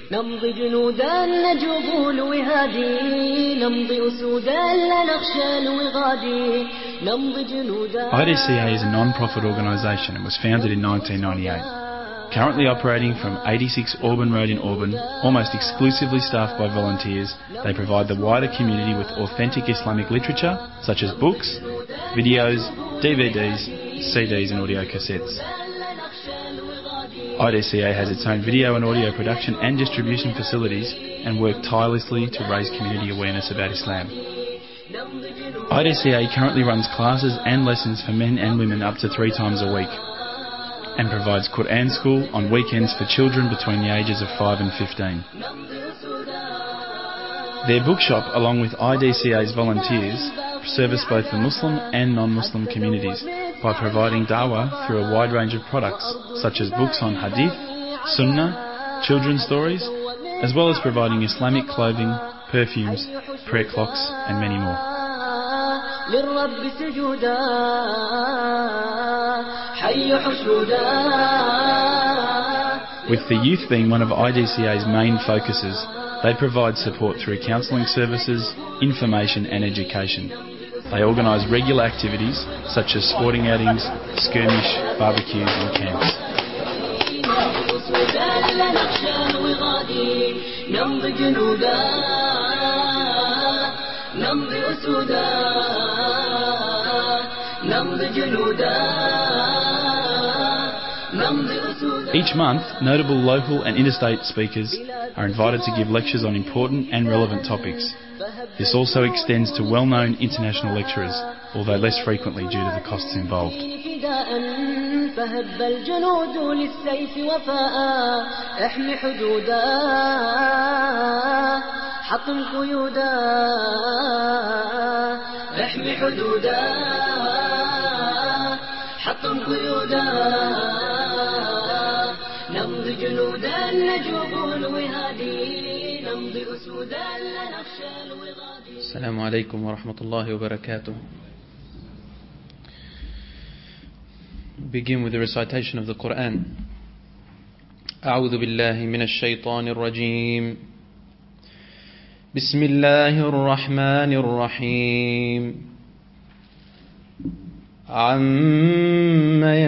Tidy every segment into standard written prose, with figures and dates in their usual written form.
نمضي جنودا نجوب الوهادي نمضي أسودا لا نخشى الوغادي نمضي جنودا. IDCA is a non-profit organisation and was founded in 1998. Currently operating from 86 Auburn Road in Auburn, almost exclusively staffed by volunteers, they provide the wider community with authentic Islamic literature such as books, videos, DVDs, CDs and audio cassettes. IDCA has its own video and audio production and distribution facilities and work tirelessly to raise community awareness about Islam. IDCA currently runs classes and lessons for men and women up to 3 times a week and provides Quran school on weekends for children between the ages of 5 and 15. Their bookshop, along with IDCA's volunteers, service both the Muslim and non-Muslim communities by providing dawah through a wide range of products such as books on hadith, sunnah, children's stories, as well as providing Islamic clothing, perfumes, prayer clocks and many more. With the youth being one of IDCA's main focuses, they provide support through counselling services, information and education. They organise regular activities such as sporting outings, skirmish, barbecues and camps. Each month, notable local and interstate speakers are invited to give lectures on important and relevant topics. This also extends to well-known international lecturers, although less frequently due to the costs involved. حطم قيودا نمضي جنودا نجوب الوهادي نمضي أسودا لا نخشى الوغادي. السلام عليكم ورحمة الله وبركاته. Begin with the recitation of the Quran. أعوذ بالله من الشيطان الرجيم. بسم الله الرحمن الرحيم. عما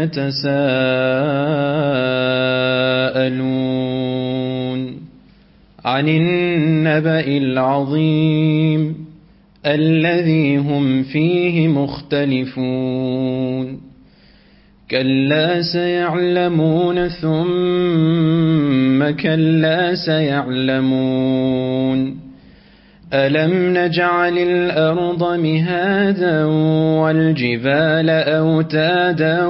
يتساءلون عن النبأ العظيم الذي هم فيه مختلفون كلا سيعلمون ثم كلا سيعلمون ألم نجعل الأرض مهادا والجبال أوتادا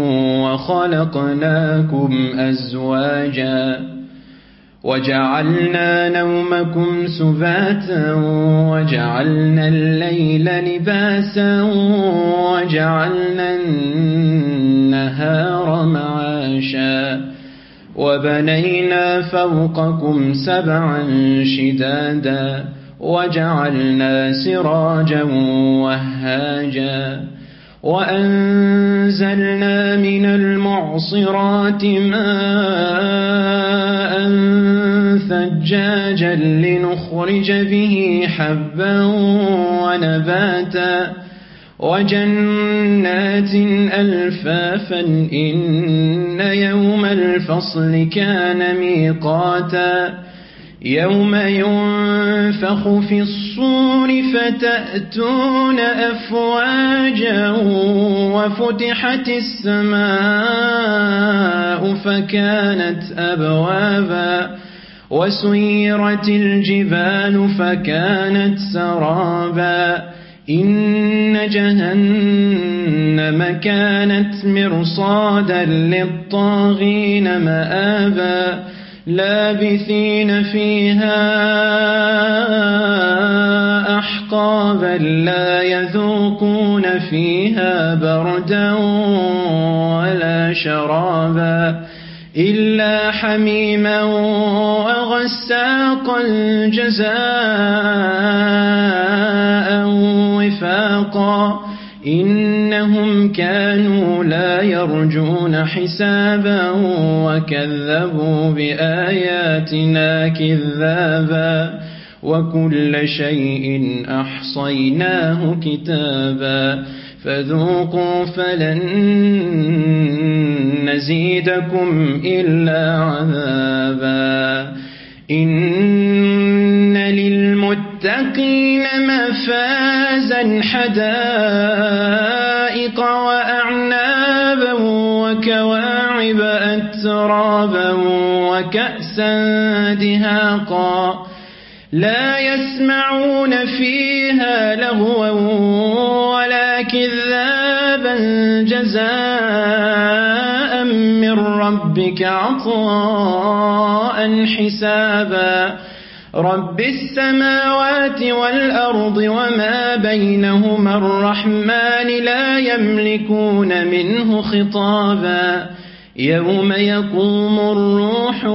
وخلقناكم أزواجا وجعلنا نومكم سباتا وجعلنا الليل لباسا وجعلنا النهار معاشا وبنينا فوقكم 7 شدادا وجعلنا سراجا وهاجا وأنزلنا من المعصرات ماء ثجاجا لنخرج به حبا ونباتا وجنات ألفافا إن يوم الفصل كان ميقاتا يوم ينفخ في الصور فتأتون أفواجا وفتحت السماء فكانت أبوابا وسيرت الجبال فكانت سرابا إن جهنم كانت مرصادا للطاغين مآبا لابثين فيها أحقابا لا يذوقون فيها بردا ولا شرابا إلا حميما وغساقا جزاء وفاقا إنهم كانوا لا يرجون حسابا وكذبوا بآياتنا كذابا وكل شيء أحصيناه كتابا فذوقوا فلن نزيدكم إلا عذابا إن للمتقين مفازا حدائق وأعنابا وكواعب أترابا وكأسا دهاقا لا يسمعون فيها لغوا ولا كذابا جزاء من ربك عطاء حسابا رب السماوات والأرض وما بينهما الرحمن لا يملكون منه خطابا يوم يقوم الروح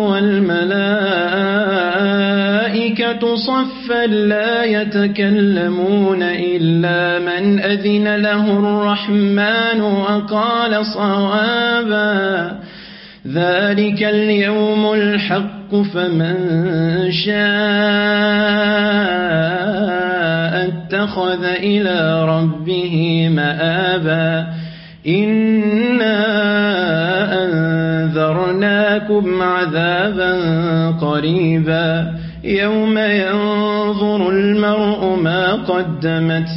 والملائكة صفا لا يتكلمون إلا من أذن له الرحمن وقال صوابا ذلك اليوم الحق فمن شاء اتخذ إلى ربه مآبا إنا أنذرناكم عذابا قريبا يوم ينظر المرء ما قدمت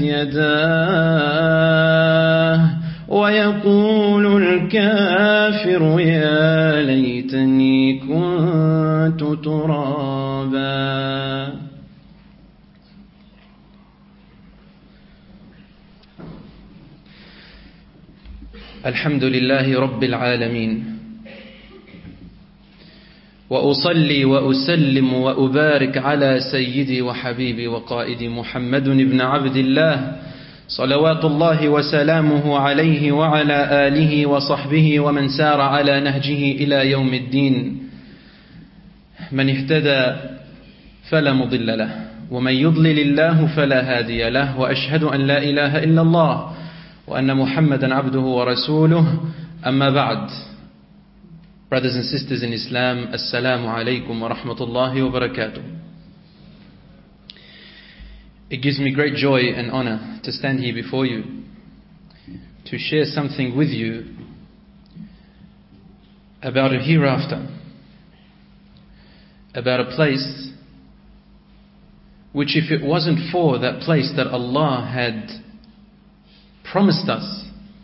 يداه ويقول الكافر يا ليتني كنت ترابا. الحمد لله رب العالمين وأصلي وأسلم وأبارك على سيدي وحبيبي وقائدي محمد بن عبد الله صلوات الله وسلامه عليه وعلى آله وصحبه ومن سار على نهجه إلى يوم الدين من اهتدى فلا مضل له ومن يضلل الله فلا هادي له وأشهد أن لا إله إلا الله وأن محمدا عبده ورسوله أما بعد. Brothers and sisters in Islam, Assalamu alaikum wa rahmatullahi wa barakatuh. It gives me great joy and honor to stand here before you to share something with you about a hereafter, about a place which if it wasn't for that place that Allah had promised us,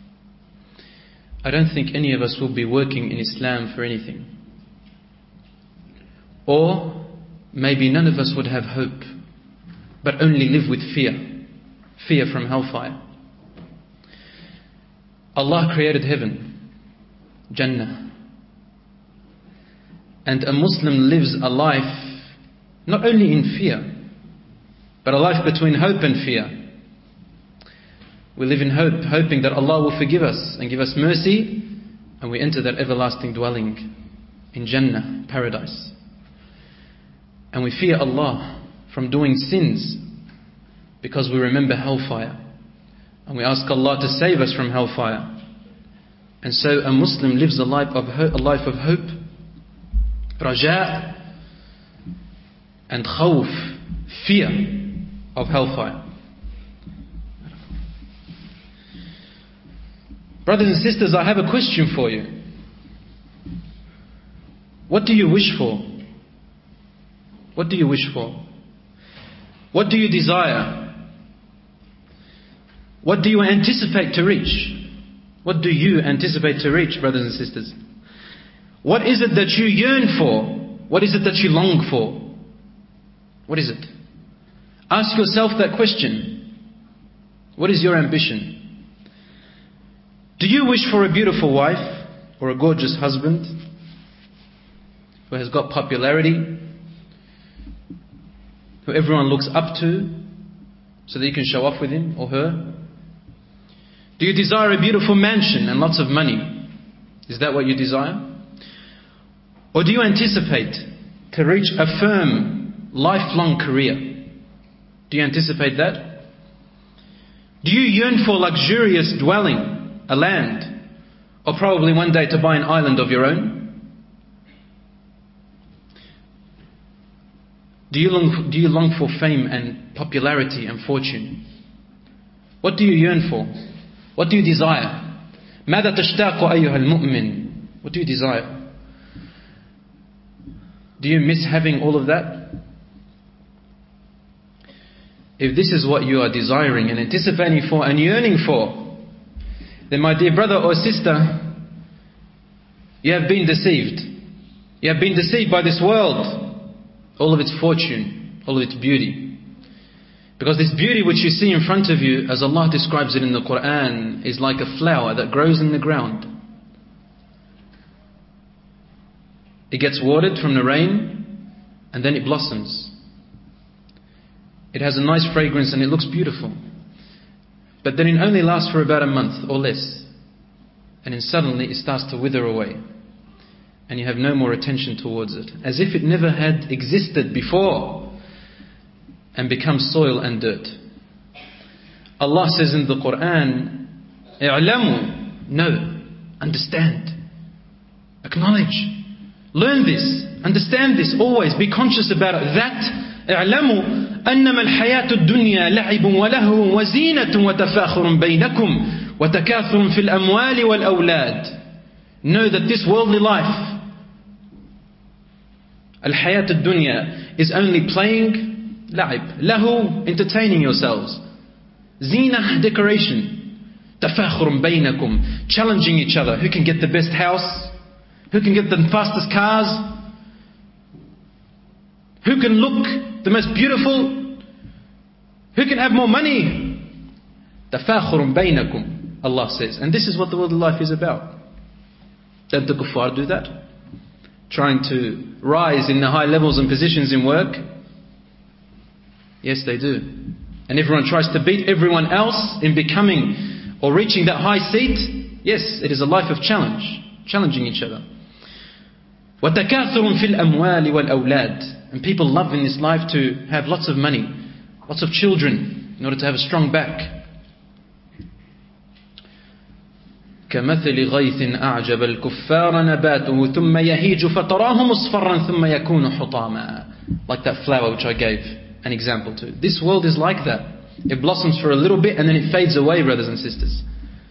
I don't think any of us will be working in Islam for anything. Or maybe none of us would have hope, but only live with fear from hellfire. Allah created heaven, Jannah. And a Muslim lives a life not only in fear, but a life between hope and fear. We live in hope, hoping that Allah will forgive us and give us mercy, and we enter that everlasting dwelling in Jannah, paradise. And we fear Allah from doing sins because we remember hellfire. And we ask Allah to save us from hellfire. And so a Muslim lives a life of hope, raja, and khawf, fear of hellfire. Brothers and sisters, I have a question for you. What do you wish for? What do you wish for? What do you desire? What do you anticipate to reach? What do you anticipate to reach, brothers and sisters? What is it that you yearn for? What is it that you long for? What is it? Ask yourself that question. What is your ambition? Do you wish for a beautiful wife or a gorgeous husband who has got popularity, who everyone looks up to so that you can show off with him or her? Do you desire a beautiful mansion and lots of money? Is that what you desire? Or do you anticipate to reach a firm, lifelong career? Do you anticipate that? Do you yearn for luxurious dwelling, a land, or probably one day to buy an island of your own? Do you long for fame and popularity and fortune? What do you yearn for? What do you desire? ماذا تشتاق أيها المؤمن? What do you desire? Do you miss having all of that? If this is what you are desiring and anticipating for and yearning for, then my dear brother or sister, you have been deceived. You have been deceived by this world, all of its fortune, all of its beauty. Because this beauty which you see in front of you, as Allah describes it in the Quran, is like a flower that grows in the ground. It gets watered from the rain, and then it blossoms. It has a nice fragrance and it looks beautiful. But then it only lasts for about a month or less. And then suddenly it starts to wither away. And you have no more attention towards it. As if it never had existed before. And becomes soil and dirt. Allah says in the Quran, "I'lamu," know, understand, acknowledge, learn this, understand this, always be conscious about it. That اعلموا أنما الحياة الدنيا لعب ولهو وزينة وتفاخر بينكم وتكاثر في الأموال والأولاد. Know that this worldly life, الحياة الدنيا, is only playing, لعب, له, entertaining yourselves, زينة, decoration, تفاخر بينكم, challenging each other, who can get the best house, who can get the fastest cars, who can look the most beautiful, who can have more money. تفاخر بينكم, Allah says. And this is what the worldly life is about. Don't the kuffar do that? Trying to rise in the high levels and positions in work? Yes, they do. And everyone tries to beat everyone else in becoming or reaching that high seat. Yes, it is a life of challenge, challenging each other. وَتَكَاثُرٌ فِي الْأَمْوَالِ وَالْأَوْلَادِ. And people love in this life to have lots of money, lots of children, in order to have a strong back. كَمَثِلِ غَيْثٍ أَعْجَبَ الْكُفَّارَ نَبَاتُهُ ثُمَّ يَهِيجُ فَتَرَاهُ مُصْفَرًّا ثُمَّ يَكُونُ حُطَامًا. Like that flower which I gave an example to. This world is like that. It blossoms for a little bit and then it fades away, brothers and sisters.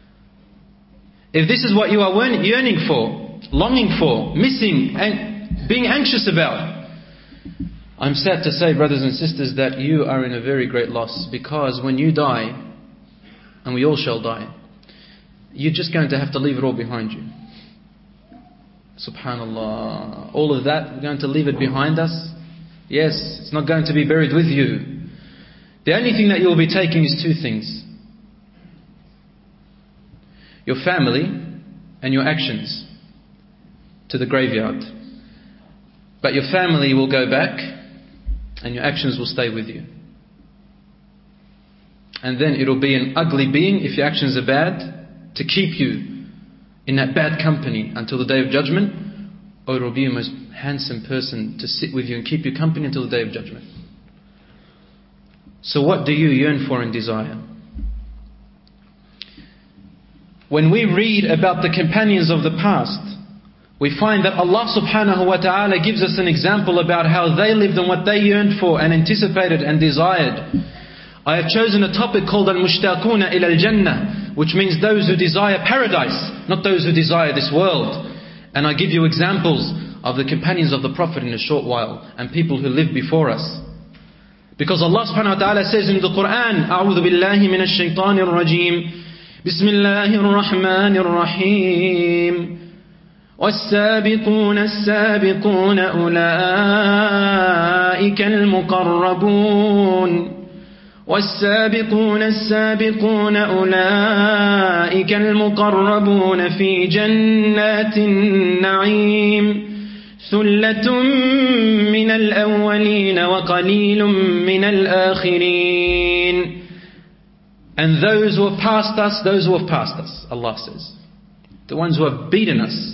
If this is what you are yearning for, longing for, missing, and being anxious about, I'm sad to say, brothers and sisters, that you are in a very great loss. Because when you die, and we all shall die, you're just going to have to leave it all behind you. Subhanallah. All of that, we're going to leave it behind us. Yes, it's not going to be buried with you. The only thing that you'll be taking is two things. Your family and your actions to the graveyard. But your family will go back and your actions will stay with you. And then it'll be an ugly being, if your actions are bad, to keep you in that bad company until the day of judgment, or it will be a most handsome person to sit with you and keep you company until the day of judgment. So what do you yearn for and desire? When we read about the companions of the past, we find that Allah subhanahu wa ta'ala gives us an example about how they lived and what they yearned for and anticipated and desired. I have chosen a topic called Al-Mushtaquna ila al-Jannah, which means those who desire paradise, not those who desire this world. And I give you examples of the companions of the Prophet in a short while and people who lived before us. Because Allah subhanahu wa ta'ala says in the Quran, أعوذ بالله من الشيطان الرجيم بسم الله الرحمن الرحيم والسابقون السابقون أولئك المقربون والسابقون السابقون أولئك المقربون في جنات النعيم ثلة من الأولين وقليل من الآخرين. And those who have passed us, Allah says, the ones who have beaten us,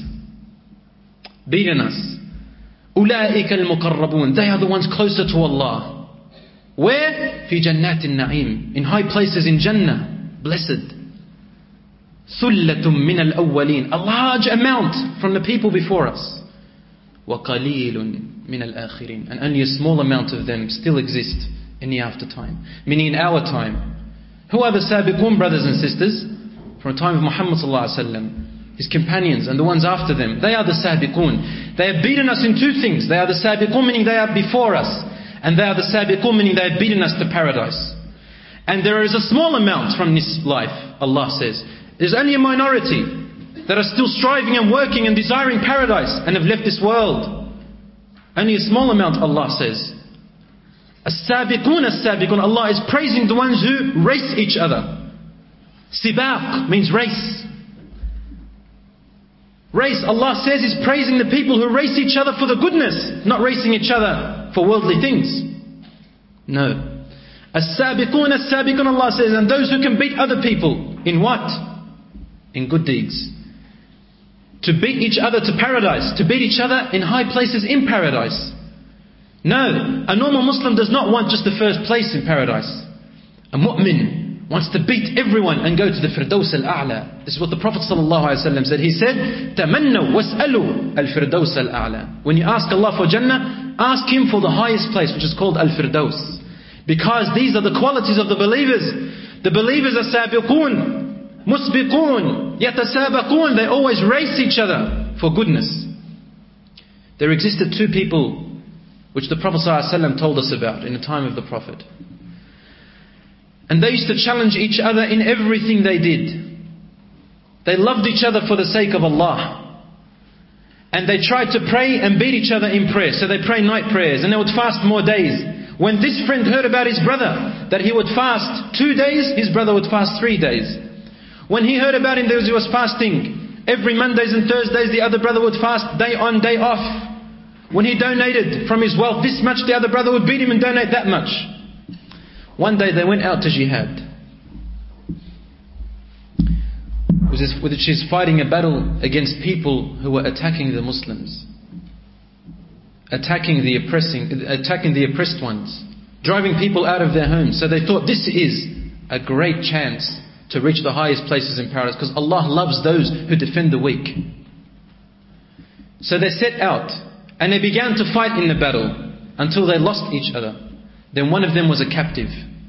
أولئك المقربون, they are the ones closer to Allah. Where? في جنات النعيم, in high places in Jannah. blessed. ثُلَّةٌ مِّنَ الْأَوَّلِينَ, a large amount from the people before us. وَقَلِيلٌ مِّنَ الْآخِرِينَ, and only a small amount of them still exist in the after time, meaning in our time. Who are the Sabiqun, brothers and sisters? From the time of Muhammad sallallahu alaihi wasallam, his companions and the ones after them. They are the Sabiqun. They have beaten us in two things. They are the Sabiqun, meaning they are before us, and they are the Sabiqun, meaning they have beaten us to paradise. And there is a small amount from this life, Allah says. There's only a minority that are still striving and working and desiring paradise and have left this world. Only a small amount, Allah says. As-sabiqun, as-sabiqun. Allah is praising the ones who race each other. Sibaq means race. Race, Allah says, is praising the people who race each other for the goodness, not racing each other for worldly things. No. As-sabiqun, as-sabiqun, Allah says, and those who can beat other people. In what? In good deeds. To beat each other to paradise. To beat each other in high places in paradise. No, a normal Muslim does not want just the first place in paradise. A mu'min wants to beat everyone and go to the Firdaus al-A'la. This is what the Prophet ﷺ said. He said, تَمَنَّوا وَاسْأَلُوا الْفِرْدَوْسَ الْأَعْلَى. When you ask Allah for Jannah, ask Him for the highest place, which is called Al-Firdaus. Because these are the qualities of the believers. The believers are sabiqun, musbiqun, yatasabaqun. They always race each other for goodness. There existed two people which the Prophet ﷺ told us about in the time of the Prophet. And they used to challenge each other in everything they did. They loved each other for the sake of Allah. And they tried to pray and beat each other in prayer. So they pray night prayers and they would fast more days. When this friend heard about his brother, that he would fast 2 days, his brother would fast 3 days. When he heard about him that he was fasting every Mondays and Thursdays, the other brother would fast day on, day off. When he donated from his wealth this much, the other brother would beat him and donate that much. One day they went out to jihad, which is fighting a battle against people who were attacking the Muslims, attacking the oppressed ones, driving people out of their homes. So they thought this is a great chance to reach the highest places in paradise, because Allah loves those who defend the weak. So they set out and they began to fight in the battle until they lost each other. Then one of them was a captive.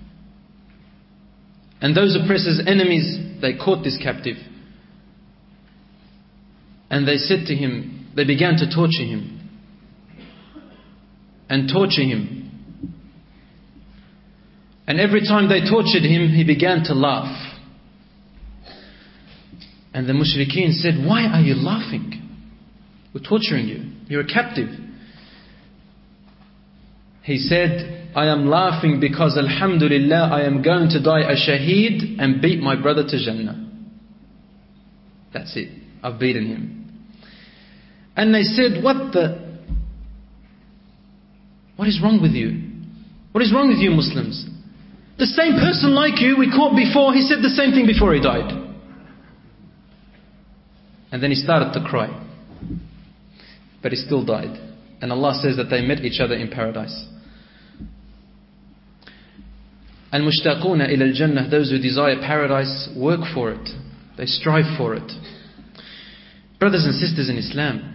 And those oppressors' enemies, they caught this captive. And they said to him, they began to torture him. And torture him. And every time they tortured him, he began to laugh. And the mushrikeen said, "Why are you laughing? We're torturing you. You're a captive." He said, "I am laughing because alhamdulillah, I am going to die a shaheed and beat my brother to Jannah. That's it. I've beaten him." And they said, What is wrong with you? What is wrong with you Muslims? The same person like you we caught before, he said the same thing before he died. And then he started to cry. But he still died. And Allah says that they met each other in paradise. Al-mushtaquna ila al-jannah, those who desire paradise work for it. They strive for it. Brothers and sisters in Islam,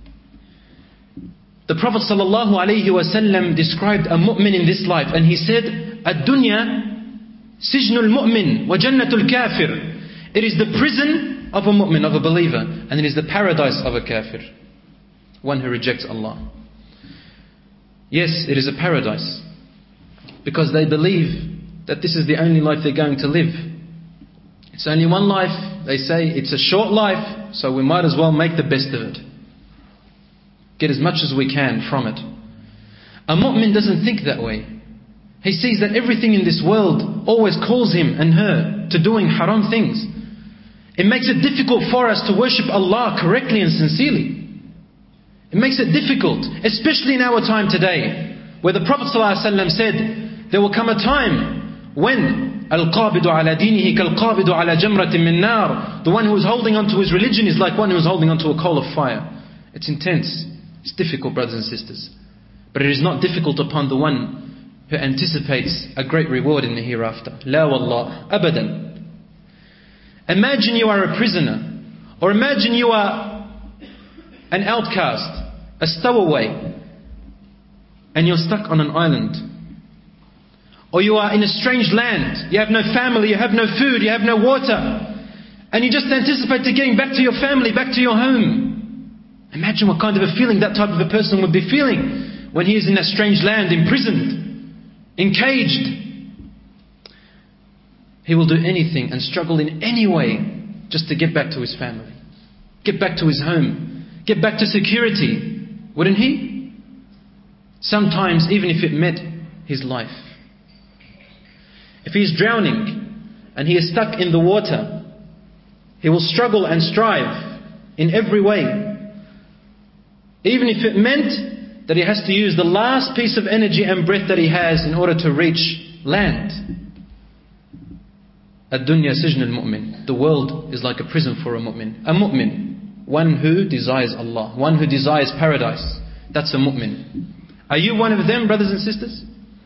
the Prophet ﷺ described a mu'min in this life, and he said, "Ad-dunya sijnul mu'min wa jannatul kafir." It is the prison of a mu'min, of a believer, and it is the paradise of a kafir, one who rejects Allah. Yes, it is a paradise, because they believe that this is the only life they're going to live. It's only one life. They say it's a short life, so we might as well make the best of it. Get as much as we can from it. A mu'min doesn't think that way. He sees that everything in this world always calls him and her to doing haram things. It makes it difficult for us to worship Allah correctly and sincerely. It makes it difficult, especially in our time today, where the Prophet ﷺ said, there will come a time when al-qabidu ala dinihi kal-qabidu ala jamratin min nar. The one who is holding onto his religion is like one who is holding onto a coal of fire. It's intense. It's difficult, brothers and sisters. But it is not difficult upon the one who anticipates a great reward in the hereafter. La wallah, abadan. Imagine you are a prisoner. Or imagine you are an outcast, a stowaway, and you're stuck on an island. Or you are in a strange land. You have no family, you have no food, you have no water. And you just anticipate to getting back to your family, back to your home. Imagine what kind of a feeling that type of a person would be feeling when he is in that strange land, imprisoned, encaged. He will do anything and struggle in any way just to get back to his family, get back to his home, get back to security. Wouldn't he? Sometimes even if it meant his life. If he is drowning and he is stuck in the water, he will struggle and strive in every way. Even if it meant that he has to use the last piece of energy and breath that he has in order to reach land. Ad-dunya sijn al-mu'min. The world is like a prison for a mu'min. A mu'min, one who desires Allah, one who desires paradise. That's a mu'min. Are you one of them, brothers and sisters?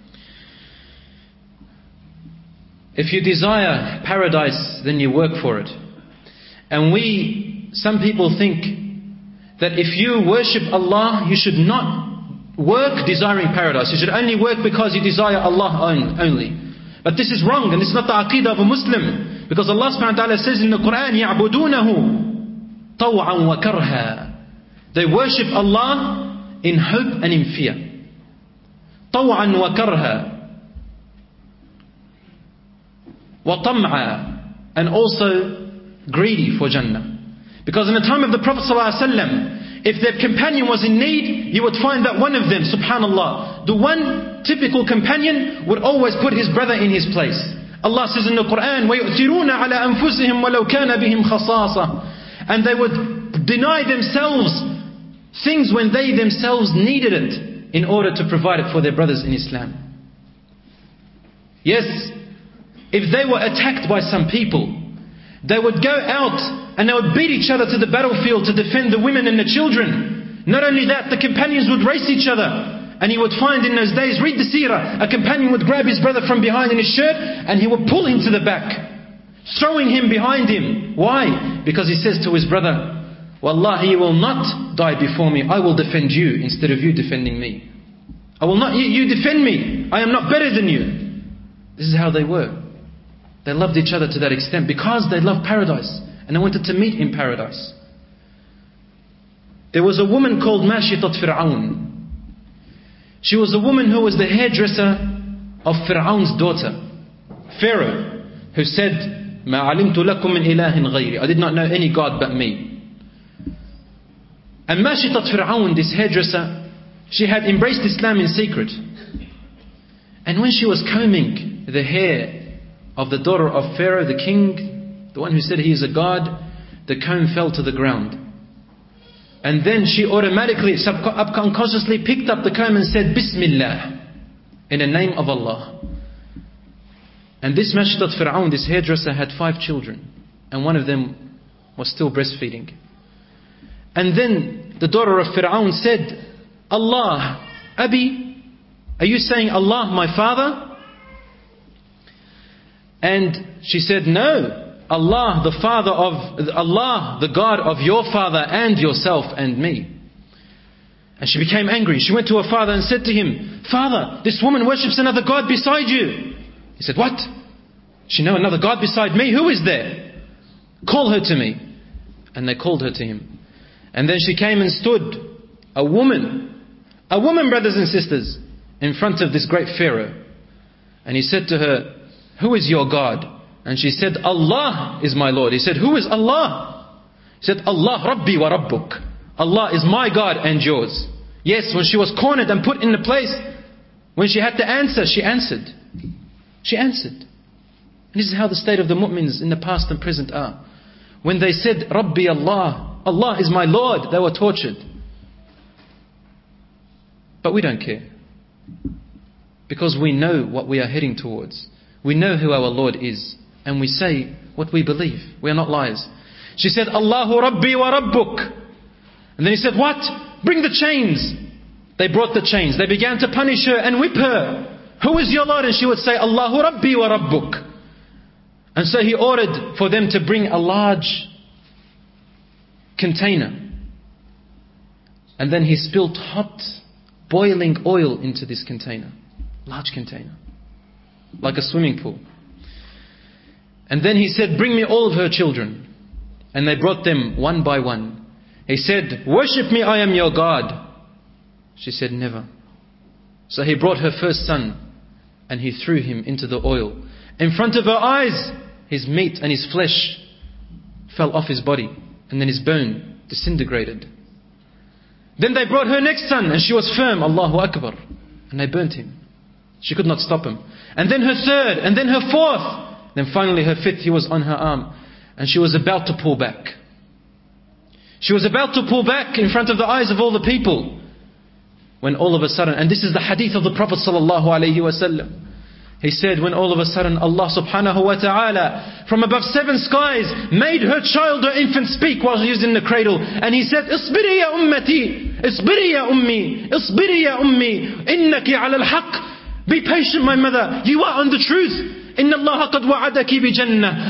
If you desire paradise, then you work for it. And some people think that if you worship Allah, you should not work desiring paradise. You should only work because you desire Allah only. But this is wrong, and it's not the aqidah of a Muslim. Because Allah subhanahu wa ta'ala says in the Quran, يَعْبُدُونَهُ طَوْعًا وَكَرْهًا. They worship Allah in hope and in fear. طَوْعًا وَكَرْهًا. وَطَمْعًا. And also greedy for Jannah. Because in the time of the Prophet ﷺ, if their companion was in need, you would find that one of them, subhanallah, the one typical companion would always put his brother in his place. Allah says in the Quran, وَيُؤْثِرُونَ عَلَىٰ أَنفُسِهِمْ وَلَوْ كَانَ بِهِمْ خَصَاصَةً. And they would deny themselves things when they themselves needed it in order to provide it for their brothers in Islam. Yes, if they were attacked by some people, they would go out and they would beat each other to the battlefield to defend the women and the children. Not only that, the companions would race each other. And he would find in those days, read the seerah, a companion would grab his brother from behind in his shirt and he would pull him to the back, throwing him behind him. Why? Because he says to his brother, Wallahi, you will not die before me. I will defend you instead of you defending me. I will not, you defend me. I am not better than you. This is how they were. They loved each other to that extent because they loved paradise and they wanted to meet in paradise. There was a woman called Mashitat Fir'aun. She was a woman who was the hairdresser of Fir'aun's daughter, Pharaoh, who said, مَا عَلِمْتُ لَكُم مِّنْ إِلَهٍ غَيْرِ. I did not know any God but me. And Mashitat Fir'aun, this hairdresser, she had embraced Islam in secret. And when she was combing the hair of the daughter of Pharaoh, the king, the one who said he is a god, the comb fell to the ground. And then she automatically, unconsciously picked up the comb and said, Bismillah, in the name of Allah. And this Mashitat Fir'aun, this hairdresser, had 5 children. And one of them was still breastfeeding. And then the daughter of Fir'aun said, Allah, Abi, are you saying Allah, my father? And she said, no, Allah, the father of Allah, the God of your father and yourself and me. And she became angry. She went to her father and said to him, Father, this woman worships another God beside you. He said, what? She know another God beside me? Who is there? Call her to me. And they called her to him. And then she came and stood, a woman, brothers and sisters, in front of this great Pharaoh. And he said to her, who is your God? And she said, Allah is my Lord. He said, who is Allah? He said, Allah Rabbi wa Rabbuk. Allah is my God and yours. Yes, when she was cornered and put in the place, when she had to answer, she answered. She answered. And this is how the state of the mu'mins in the past and present are. When they said, Rabbi Allah, Allah is my Lord, they were tortured. But we don't care. Because we know what we are heading towards. We know who our Lord is. And we say what we believe. We are not liars. She said, Allahu Rabbi wa Rabbuk. And then he said, what? Bring the chains. They brought the chains. They began to punish her and whip her. Who is your Lord? And she would say, Allahu Rabbi wa Rabbuk. And so he ordered for them to bring a large container. And then he spilt hot, boiling oil into this container. Large container. Like a swimming pool. And then he said, bring me all of her children. And they brought them one by one. He said, worship me, I am your God. She said, never. So he brought her first son and he threw him into the oil. In front of her eyes, his meat and his flesh fell off his body, and then his bone disintegrated. Then they brought her next son, and she was firm, Allahu Akbar, and they burnt him. She could not stop him. And then her third, and then her fourth. Then finally her fifth, he was on her arm, and she was about to pull back. She was about to pull back in front of the eyes of all the people, when all of a sudden, and this is the hadith of the Prophet sallallahu alaihi wasallam, he said, when all of a sudden Allah subhanahu wa ta'ala from above 7 skies made her child or infant speak while she was in the cradle. And he said, Isbiri ya ummati, Isbiri ya ummi, Isbiri ya ummi, Innaki ala al-haq. Be patient, my mother, you are on the truth. Inna Allah qad wa'adaki bi jannah.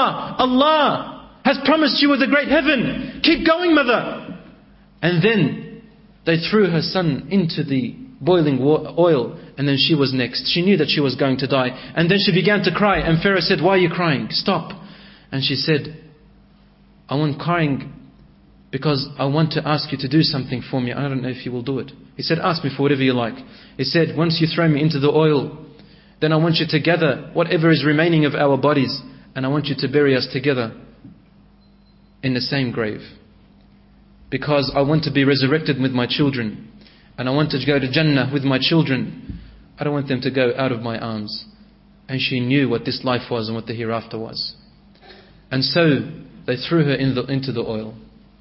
Allah has promised you with a great heaven. Keep going, mother. And then they threw her son into the boiling oil, and then she was next. She knew that she was going to die. And then she began to cry, and Pharaoh said, why are you crying? Stop. And she said, I'm crying because I want to ask you to do something for me. I don't know if you will do it. He said, ask me for whatever you like. He said, once you throw me into the oil, then I want you to gather whatever is remaining of our bodies, and I want you to bury us together in the same grave. Because I want to be resurrected with my children. And I want to go to Jannah with my children. I don't want them to go out of my arms. And she knew what this life was and what the hereafter was. And so they threw her into the oil.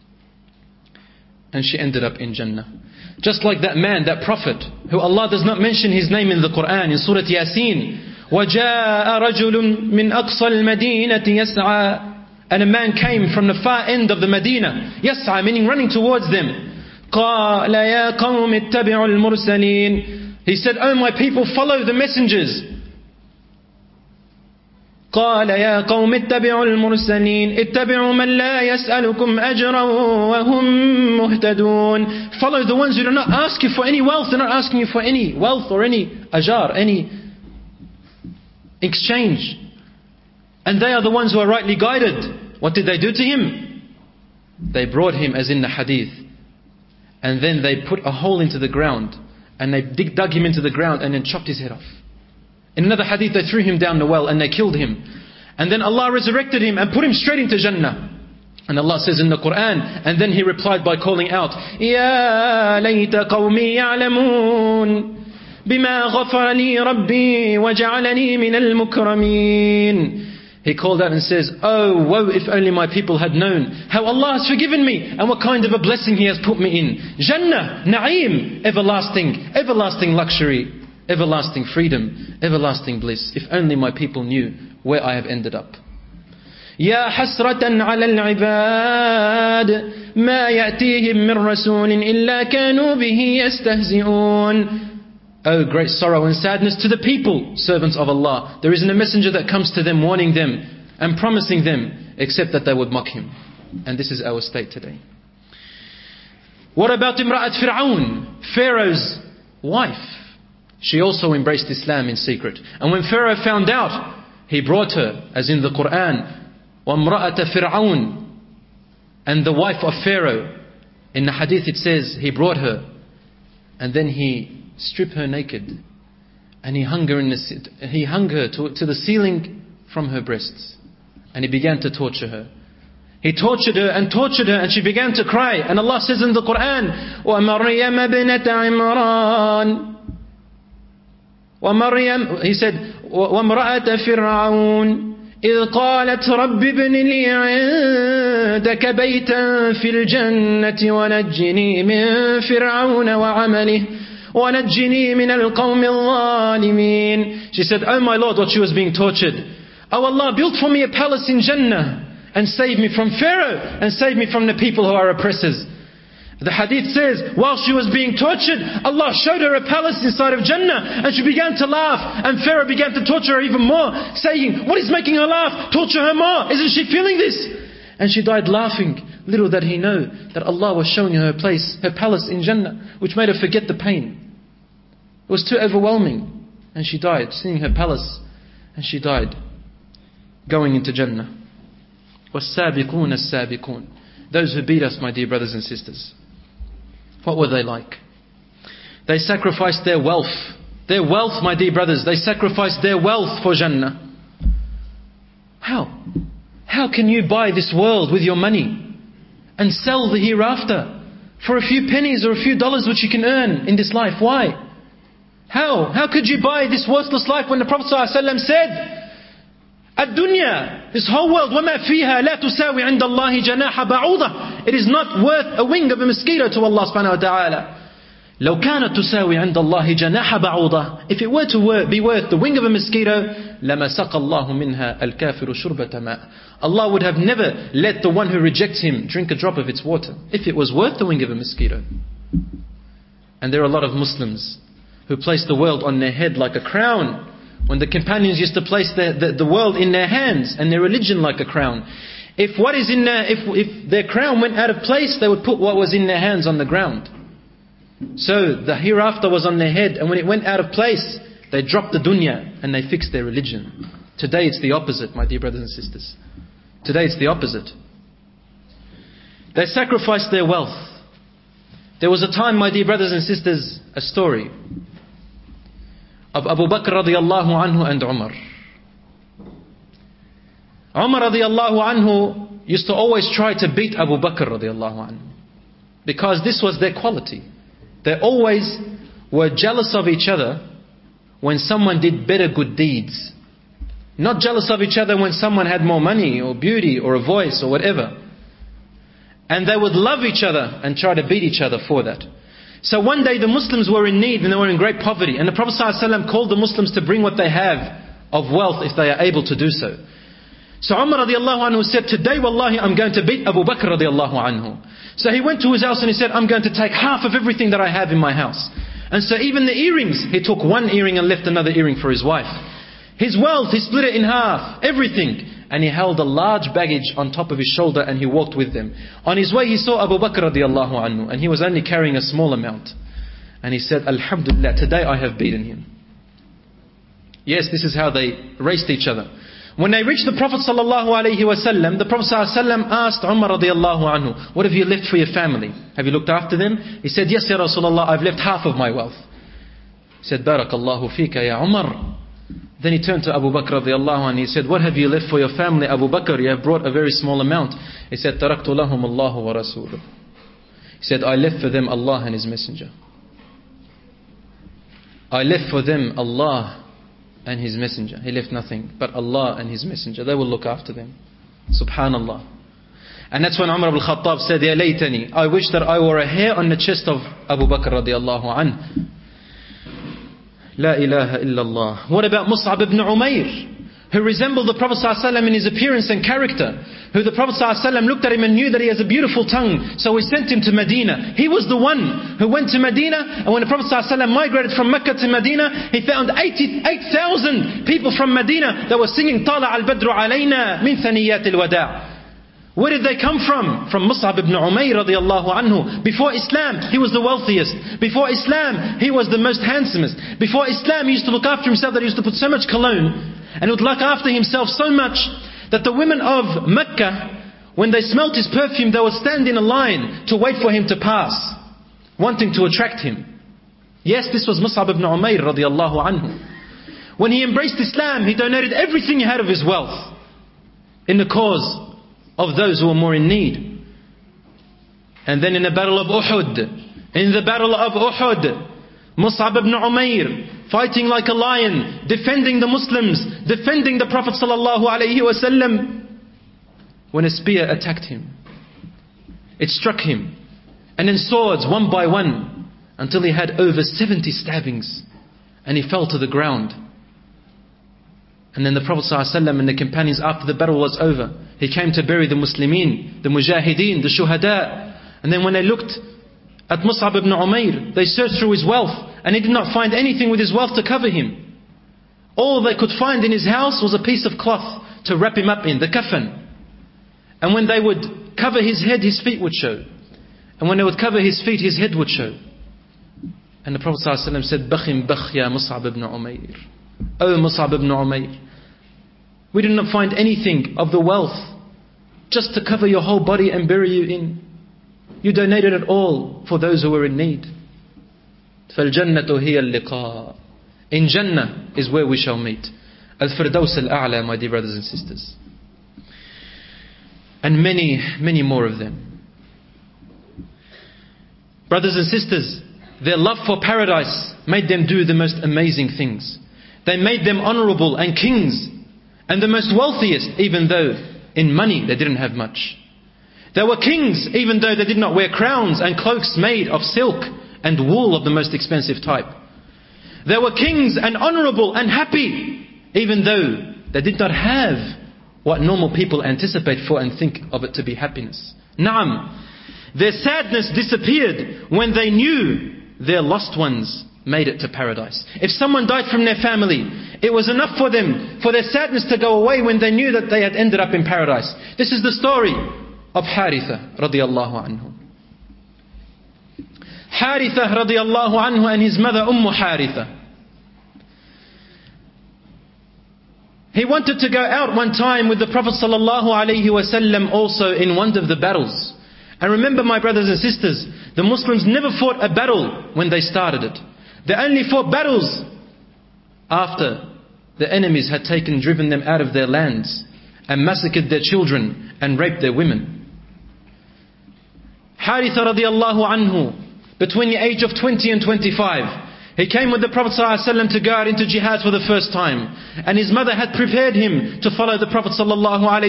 And she ended up in Jannah. Just like that man, that prophet, who Allah does not mention his name in the Quran, in Surah Yasin. وَجَاءَ رَجُلٌ مِّنْ أَقْصَى الْمَدِينَةِ يَسْعَى. And a man came from the far end of the Medina. يَسْعَى, meaning running towards them. قال يا قوم اتبعوا المرسلين. He said, oh my people, follow the messengers. قال يا قوم اتبعوا المرسلين اتبعوا من لا يسألكم أجرا وهم مهتدون. Follow the ones who do not ask you for any wealth. They're not asking you for any wealth or any ajar, any exchange. And they are the ones who are rightly guided. What did they do to him? They brought him, as in the hadith, and then they put a hole into the ground, and they dug him into the ground and then chopped his head off. In another hadith, they threw him down the well and they killed him. And then Allah resurrected him and put him straight into Jannah. And Allah says in the Quran, and then he replied by calling out, Ya layta qawmi ya'lamun bima ghafara li rabbi wa ja'alani min al-mukramin. He called out and says, oh, woe if only my people had known how Allah has forgiven me and what kind of a blessing He has put me in. Jannah, na'im, everlasting luxury, everlasting freedom, everlasting bliss. If only my people knew where I have ended up. يا حسرة على العباد ما يأتيهم من رسول إلا كانوا به يستهزئون. Oh, great sorrow and sadness to the people, servants of Allah. There isn't a messenger that comes to them warning them and promising them except that they would mock him. And this is our state today. What about Imra'at Fir'aun, Pharaoh's wife? She also embraced Islam in secret. And when Pharaoh found out, he brought her, as in the Quran, وَامْرَأَةَ فِرْعَوْنَ, and the wife of Pharaoh. In the hadith it says, he brought her, and then he stripped her naked, and he hung her to the ceiling from her breasts, and he began to torture her. He tortured her, and she began to cry. And Allah says in the Quran, وَمَرْيَمَ بِنَةَ عِمْرَانَ, وَمَرْيَمَ, he said, وَامْرَأَةَ فِرْعَوْنَ إِذْ قَالَتْ رَبِّ ابْنِ لِي عِندَكَ بَيْتًا فِي الْجَنَّةِ وَنَجِّنِي مِنْ فِرْعَوْنَ وَعَمَلِهِ وَنَجِّنِي مِنَ الْقَوْمِ الظَّالِمِينَ. She said, oh my Lord, what she was being tortured. Oh Allah, build for me a palace in Jannah and save me from Pharaoh and save me from the people who are oppressors. The hadith says, while she was being tortured, Allah showed her a palace inside of Jannah, and she began to laugh, and Pharaoh began to torture her even more, saying, what is making her laugh? Torture her more. Isn't she feeling this? And she died laughing. Little did he know that Allah was showing her her palace in Jannah, which made her forget the pain. It was too overwhelming. And she died, seeing her palace, and she died, going into Jannah. وَالسَّابِقُونَ السَّابِقُونَ. Those who beat us, my dear brothers and sisters. What were they like? They sacrificed their wealth. Their wealth, my dear brothers, they sacrificed their wealth for Jannah. How? How can you buy this world with your money and sell the hereafter for a few pennies or a few dollars which you can earn in this life? Why? How? How could you buy this worthless life when the Prophet ﷺ said, الدنيا, this whole world, وَمَا فِيهَا لَا تُسَاوِي عِنْدَ اللَّهِ جَنَاحَ بَعُوضَةٍ. It is not worth a wing of a mosquito to Allah subhanahu wa ta'ala. لو كانت تساوي عند الله جناح بعوضة. If it were to be worth the wing of a mosquito, لما سقى الله منها الكافر شربة ماء. Allah would have never let the one who rejects Him drink a drop of its water, if it was worth the wing of a mosquito. And there are a lot of Muslims who place the world on their head like a crown, when the companions used to place the world in their hands and their religion like a crown. If what is in if their crown went out of place, they would put what was in their hands on the ground. So the hereafter was on their head, and when it went out of place, they dropped the dunya and they fixed their religion. Today it's the opposite, my dear brothers and sisters. Today it's the opposite. They sacrificed their wealth. There was a time, my dear brothers and sisters, a story of Abu Bakr radiallahu anhu and Umar. Umar radiallahu anhu used to always try to beat Abu Bakr radiallahu anhu, because this was their quality. They always were jealous of each other when someone did better good deeds. Not jealous of each other when someone had more money or beauty or a voice or whatever. And they would love each other and try to beat each other for that. So one day the Muslims were in need and they were in great poverty. And the Prophet ﷺ called the Muslims to bring what they have of wealth if they are able to do so. So Umar radiallahu anhu said, today wallahi I'm going to beat Abu Bakr radiallahu anhu. So he went to his house and he said, I'm going to take half of everything that I have in my house. And so even the earrings, he took one earring and left another earring for his wife. His wealth, he split it in half, everything. And he held a large baggage on top of his shoulder and he walked with them. On his way he saw Abu Bakr radiallahu anhu, and he was only carrying a small amount. And he said, Alhamdulillah, today I have beaten him. Yes, this is how they raced each other. When they reached the Prophet sallallahu alaihi wasallam, the Prophet sallallahu alaihi wasallam asked Umar radiallahu anhu, what have you left for your family? Have you looked after them? He said, yes, Ya Rasulullah, I've left half of my wealth. He said, Barakallahu fika ya Umar. Then he turned to Abu Bakr radiallahu anhu. He said, what have you left for your family, Abu Bakr? You have brought a very small amount. He said, Taraktu lahum Allahu wa Rasuluh. He said, I left for them Allah and His Messenger. I left for them Allah and His Messenger. He left nothing but Allah and His Messenger. They will look after them. Subhanallah. And that's when Umar ibn al-Khattab said, Ya laytani, I wish that I were a hair on the chest of Abu Bakr radiallahu anhu. La ilaha illallah. What about Mus'ab ibn Umair, who resembled the Prophet ﷺ in his appearance and character, who the Prophet ﷺ looked at him and knew that he has a beautiful tongue, so he sent him to Medina. He was the one who went to Medina, and when the Prophet ﷺ migrated from Mecca to Medina, he found 88,000 people from Medina that were singing Tala al-Badru alayna min thaniyat al-wada'. Where did they come from? From Mus'ab ibn Umair radiallahu anhu. Before Islam, he was the wealthiest. Before Islam, he was the most handsomest. Before Islam, he used to look after himself that he used to put so much cologne, and he would look after himself so much that the women of Mecca, when they smelt his perfume, they would stand in a line to wait for him to pass, wanting to attract him. Yes, this was Mus'ab ibn Umair radiallahu anhu. When he embraced Islam, he donated everything he had of his wealth in the cause of those who were more in need. And then in the battle of Uhud, Mus'ab ibn Umair, fighting like a lion, defending the Muslims, defending the Prophet sallallahu alaihi wasallam, when a spear attacked him. It struck him, and then swords one by one, until he had over 70 stabbings, and he fell to the ground. And then the Prophet ﷺ and the companions, after the battle was over, he came to bury the Muslimin, the Mujahideen, the Shuhada. And then when they looked at Mus'ab ibn Umair. They searched through his wealth and he did not find anything with his wealth to cover him. All they could find in his house was a piece of cloth to wrap him up in, the kafan. And when they would cover his head, his feet would show. And when they would cover his feet, his head would show. And the Prophet ﷺ said, Bakhim bakh ya Mus'ab ibn Umair. Oh Mus'ab ibn Umair, we did not find anything of the wealth just to cover your whole body and bury you in. You donated it all for those who were in need. فَالْجَنَّةُ هِيَ اللِّقَاء. In Jannah is where we shall meet. Al-Firdaus al-A'la, my dear brothers and sisters. And many, many more of them. Brothers and sisters, their love for paradise made them do the most amazing things. They made them honorable and kings and the most wealthiest, even though in money they didn't have much. They were kings even though they did not wear crowns and cloaks made of silk and wool of the most expensive type. They were kings and honorable and happy even though they did not have what normal people anticipate for and think of it to be happiness. Naam. Their sadness disappeared when they knew their lost ones made it to paradise. If someone died from their family, it was enough for them, for their sadness to go away when they knew that they had ended up in paradise. This is the story of Haritha radiallahu anhu. Haritha radiallahu anhu and his mother Haritha. He wanted to go out one time with the Prophet sallallahu alaihi wasallam also in one of the battles. And remember, my brothers and sisters, the Muslims never fought a battle when they started it. They only fought battles after the enemies had driven them out of their lands and massacred their children and raped their women. Haritha radiallahu anhu, between the age of 20 and 25, he came with the Prophet ﷺ to go out into jihad for the first time. And his mother had prepared him to follow the Prophet ﷺ.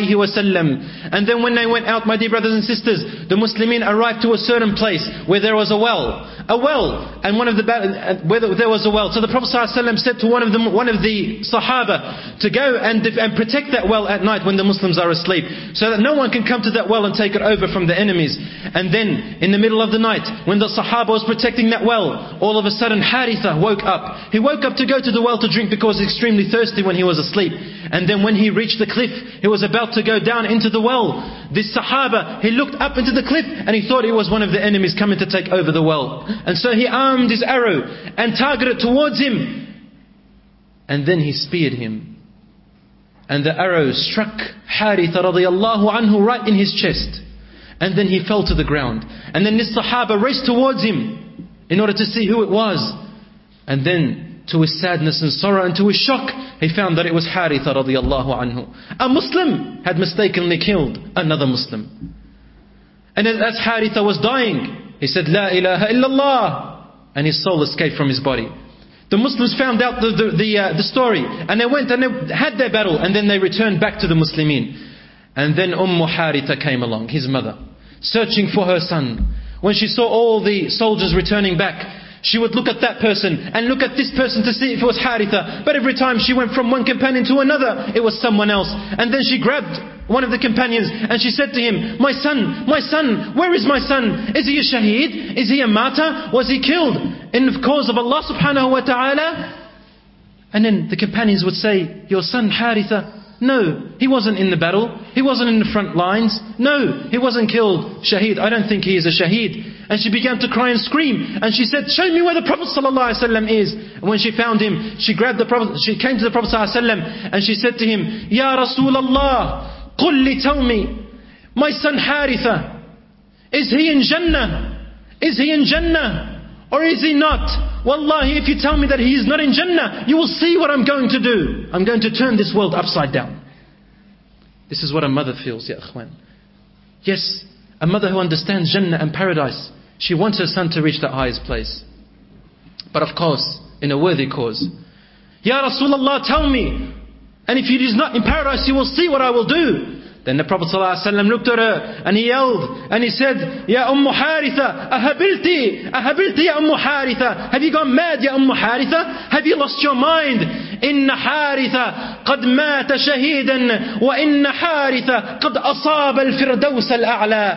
And then when they went out, my dear brothers and sisters, the Muslimin arrived to a certain place where there was a well. And where there was a well. So the Prophet ﷺ said to one of the Sahaba to go and protect that well at night when the Muslims are asleep, so that no one can come to that well and take it over from the enemies. And then in the middle of the night, when the Sahaba was protecting that well, all of a sudden Haritha woke up. He woke up to go to the well to drink because he was extremely thirsty when he was asleep. And then when he reached the cliff, he was about to go down into the well. This Sahaba, he looked up into the cliff and he thought it was one of the enemies coming to take over the well. And so he armed his arrow and targeted towards him. And then he speared him. And the arrow struck Haritha radiallahu anhu right in his chest. And then he fell to the ground. And then this Sahaba raced towards him in order to see who it was. And then, to his sadness and sorrow and to his shock, he found that it was Haritha radiallahu anhu. A Muslim had mistakenly killed another Muslim. And as Haritha was dying, he said, La ilaha illallah. And his soul escaped from his body. The Muslims found out the story. And they went and they had their battle. And then they returned back to the Muslimin. And then Haritha came along, his mother, searching for her son. When she saw all the soldiers returning back, she would look at that person and look at this person to see if it was Haritha. But every time she went from one companion to another, it was someone else. And then she grabbed one of the companions and she said to him, my son, where is my son? Is he a shaheed? Is he a martyr? Was he killed in the cause of Allah subhanahu wa ta'ala? And then the companions would say, your son Haritha, no, he wasn't in the battle. He wasn't in the front lines. No, he wasn't killed. Shaheed, I don't think he is a shaheed. And she began to cry and scream. And she said, show me where the Prophet ﷺ is. And when she found him, she grabbed the Prophet, she came to the Prophet ﷺ and she said to him, Ya Rasulullah, tell me, my son Haritha, is he in Jannah? Is he in Jannah? Or is he not? Wallahi, if you tell me that he is not in Jannah, you will see what I'm going to do. I'm going to turn this world upside down. This is what a mother feels, ya akhwan. Yes, a mother who understands Jannah and paradise, she wants her son to reach the highest place. But of course, in a worthy cause. Ya Rasulullah, tell me. And if he is not in paradise, you will see what I will do. Then the Prophet ﷺ looked at her and he yelled and he said, Ya Haritha, ahabilti ya Haritha. Have you gone mad, Ya Haritha? Have you lost your mind? Inna Haritha قد مات شهيدا وإن حارثة قد أصاب الفردوس الأعلى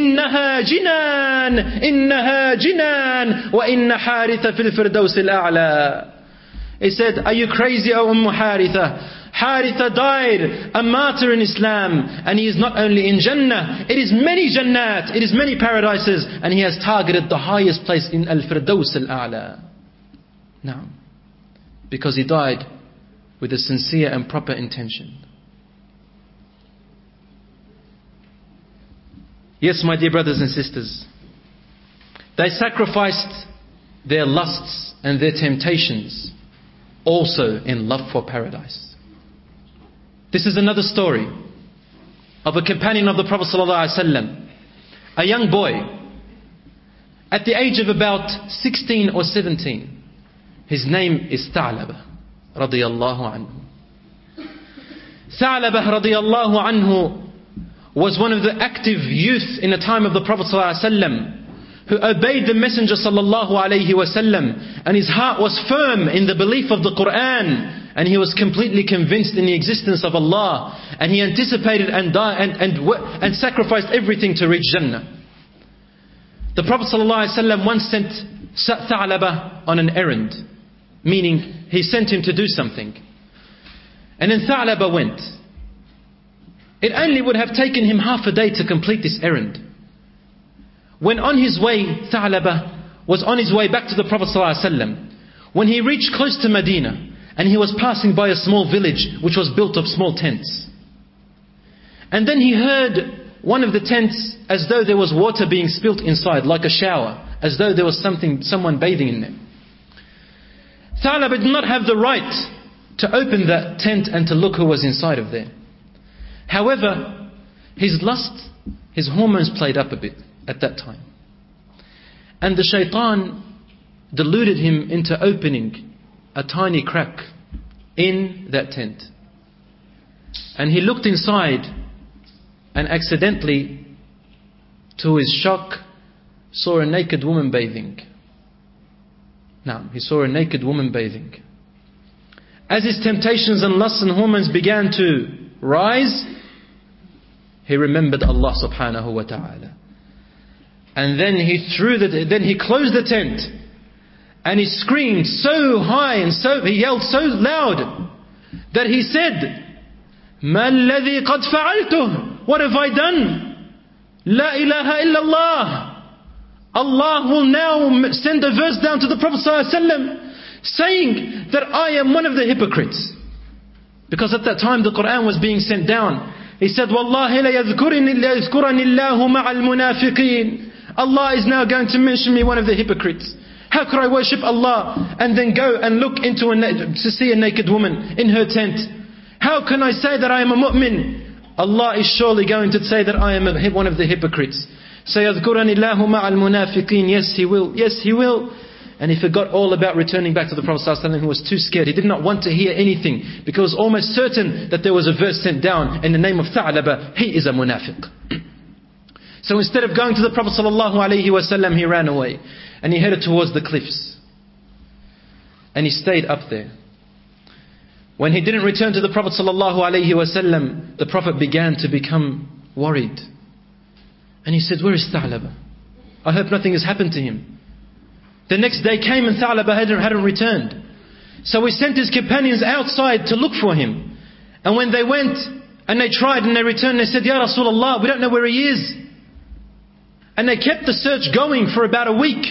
إنها جنان وإن حارثة في الفردوس الأعلى. He said, are you crazy, O Haritha? Haritha died a martyr in Islam, and he is not only in Jannah, it is many Jannat, it is many paradises, and he has targeted the highest place in Al-Firdaus Al-A'la. Now, because he died with a sincere and proper intention. Yes, my dear brothers and sisters, they sacrificed their lusts and their temptations also in love for paradise. This is another story of a companion of the Prophet ﷺ, a young boy at the age of about 16 or 17. His name is Tha'laba radiyallahu anhu. Tha'laba radiyallahu anhu was one of the active youth in the time of the Prophet ﷺ, who obeyed the Messenger sallallahu alayhi wasallam, and his heart was firm in the belief of the Quran, and he was completely convinced in the existence of Allah, and he anticipated and sacrificed everything to reach Jannah. The Prophet sallallahu alayhi wasallam once sent Tha'laba on an errand, meaning he sent him to do something, and then Tha'laba went. It only would have taken him half a day to complete this errand. When on his way, Tha'laba was on his way back to the Prophet ﷺ. When he reached close to Medina, and he was passing by a small village which was built of small tents. And then he heard one of the tents as though there was water being spilt inside, like a shower, as though there was someone bathing in them. Tha'laba did not have the right to open that tent and to look who was inside of there. However, his lust, his hormones played up a bit at that time. And the shaitan deluded him into opening a tiny crack in that tent. And he looked inside and accidentally, to his shock, saw a naked woman bathing. Now, he saw a naked woman bathing. As his temptations and lusts and hormones began to rise, he remembered Allah subhanahu wa ta'ala. And then he closed the tent, and he screamed so high and he yelled so loud that he said, مَا الَّذِي قَدْ فَعَلْتُهُ? What have I done? La ilaha illallah. Allah will now send a verse down to the Prophet ﷺ saying that I am one of the hypocrites. Because at that time the Quran was being sent down. He said, وَاللَّهِ لَيَذْكُرَنِ اللَّهُ مَعَ الْمُنَافِقِينَ. Allah is now going to mention me one of the hypocrites. How could I worship Allah and then go and look into to see a naked woman in her tent? How can I say that I am a mu'min? Allah is surely going to say that I am one of the hypocrites. سَيَذْكُرَنِ اللَّهُ مَعَ الْمُنَافِقِينَ. Yes, He will. Yes, He will. And he forgot all about returning back to the Prophet ﷺ, who was too scared. He did not want to hear anything, because it was almost certain that there was a verse sent down in the name of Tha'laba. He is a munafiq. So instead of going to the Prophet ﷺ, he ran away. And he headed towards the cliffs. And he stayed up there. When he didn't return to the Prophet ﷺ, the Prophet began to become worried. And he said, where is Tha'laba? I hope nothing has happened to him. The next day came and Tha'laba hadn't returned. So he sent his companions outside to look for him. And when they went and they tried and they returned, they said, Ya Rasulullah, we don't know where he is. And they kept the search going for about a week.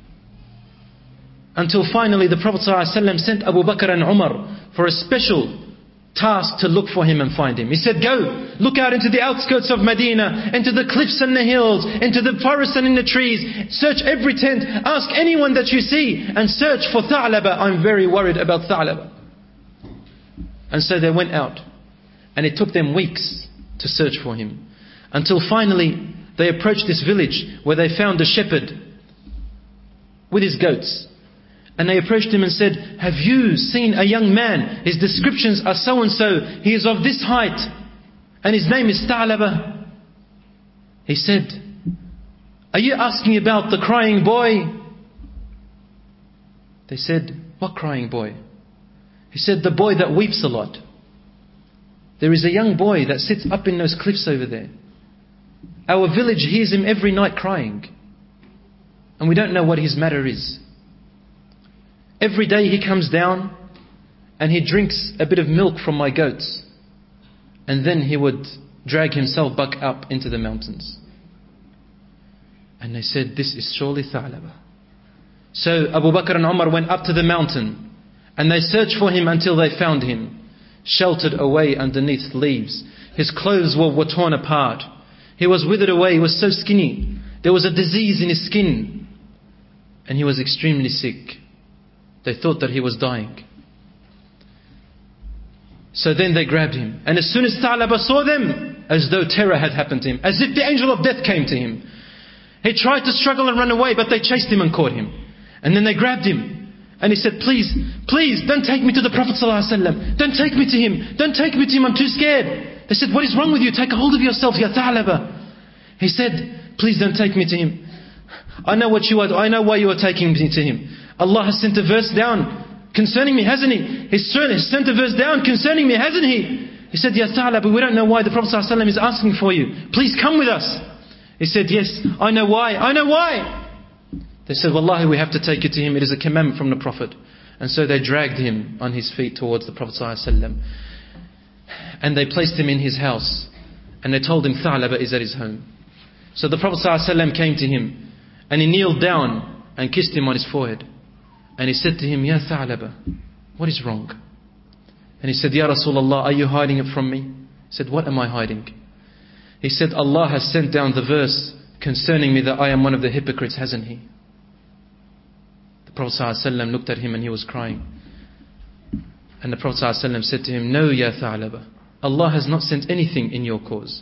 Until finally the Prophet ﷺ sent Abu Bakr and Umar for a special task to look for him and find him. He said, go, look out into the outskirts of Medina, into the cliffs and the hills, into the forests and in the trees. Search every tent, ask anyone that you see, and search for Tha'laba. I'm very worried about Tha'laba. And so they went out. And it took them weeks to search for him. Until finally they approached this village where they found a shepherd with his goats. And they approached him and said, have you seen a young man? His descriptions are so and so. He is of this height. And his name is Tha'laba. He said, are you asking about the crying boy? They said, what crying boy? He said, the boy that weeps a lot. There is a young boy that sits up in those cliffs over there. Our village hears him every night crying. And we don't know what his matter is. Every day he comes down and he drinks a bit of milk from my goats. And then he would drag himself back up into the mountains. And they said, this is surely Tha'laba. So Abu Bakr and Umar went up to the mountain and they searched for him until they found him, sheltered away underneath leaves. His clothes were torn apart. He was withered away. He was so skinny. There was a disease in his skin. And he was extremely sick. They thought that he was dying. So then they grabbed him. And as soon as Tha'laba saw them, as though terror had happened to him, as if the angel of death came to him. He tried to struggle and run away, but they chased him and caught him. And then they grabbed him. And he said, please, please, don't take me to the Prophet ﷺ. Don't take me to him. Don't take me to him. I'm too scared. They said, what is wrong with you? Take a hold of yourself, Ya Tha'laba. He said, please don't take me to him. I know what you are. I know why you are taking me to him. Allah has sent a verse down concerning me, hasn't he? He's sent a verse down concerning me, hasn't he? He said, Ya Tha'laba, we don't know why the Prophet ﷺ is asking for you. Please come with us. He said, yes, I know why. I know why. They said, Wallahi, we have to take you to him. It is a commandment from the Prophet. And so they dragged him on his feet towards the Prophet ﷺ. And they placed him in his house. And they told him Tha'laba is at his home. So the Prophet ﷺ came to him. And he kneeled down and kissed him on his forehead. And he said to him, Ya Tha'laba, what is wrong? And he said, Ya Rasulullah, are you hiding it from me? He said, what am I hiding? He said, Allah has sent down the verse concerning me that I am one of the hypocrites, hasn't he? The Prophet ﷺ looked at him and he was crying. And the Prophet ﷺ said to him, no, Ya Tha'laba, Allah has not sent anything in your cause.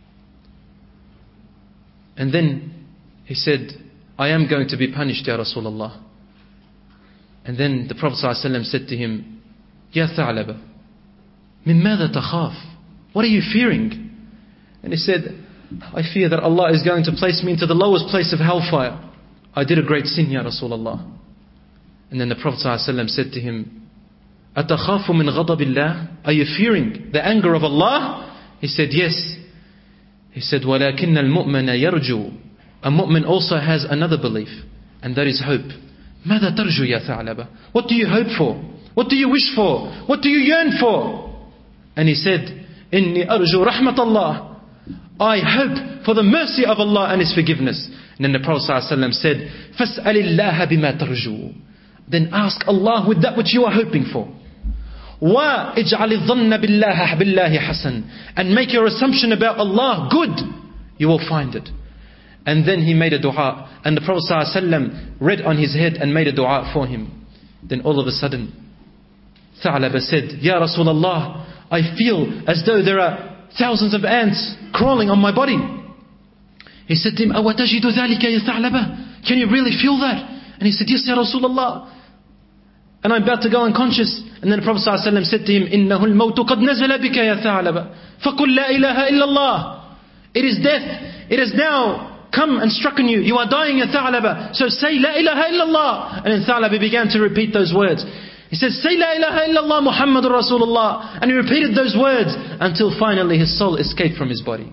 And then he said, I am going to be punished, Ya Rasulullah. And then the Prophet ﷺ said to him, Ya Tha'laba, min madha takhaf? What are you fearing? And he said, I fear that Allah is going to place me into the lowest place of hellfire. I did a great sin, Ya Rasulullah. And then the Prophet ﷺ said to him, أَتَخَافُ مِنْ غَضَبِ اللَّهِ? Are you fearing the anger of Allah? He said, yes. He said, وَلَكِنَّ الْمُؤْمَنَ يَرْجُو. A mu'min also has another belief, and that is hope. ماذا ترجو يا ثعلبة? What do you hope for? What do you wish for? What do you yearn for? And he said, إِنِّي أَرْجُو رَحْمَةَ اللَّهِ. I hope for the mercy of Allah and His forgiveness. And then the Prophet ﷺ said, فَاسْأَلِ اللَّهَ بِمَا تَرْجُو. Then ask Allah with that which you are hoping for. وَإِجْعَلِ الظَّنَّ بِاللَّهِ حَسَنًا. And make your assumption about Allah good. You will find it. And then he made a dua. And the Prophet ﷺ read on his head and made a dua for him. Then all of a sudden, Tha'laba said, Ya Rasulullah, I feel as though there are thousands of ants crawling on my body. He said to him, أَوَتَجِدُ ذَلِكَ يَا ثَعْلَبَ? Can you really feel that? And he said, yes, Ya Rasulullah. And I'm about to go unconscious. And then the Prophet ﷺ said to him, إِنَّهُ الْمَوْتُ قَدْ نَزَلَ بِكَ يَا ثَعْلَبَ فَقُلْ لَا إِلَهَ إِلَّا اللَّهِ. It is death. It has now come and struck on you. You are dying, Ya Tha'laba. So say, La ilaha illallah. And then Tha'laba began to repeat those words. He said, say La ilaha illallah Muhammadur Rasulullah. And he repeated those words until finally his soul escaped from his body.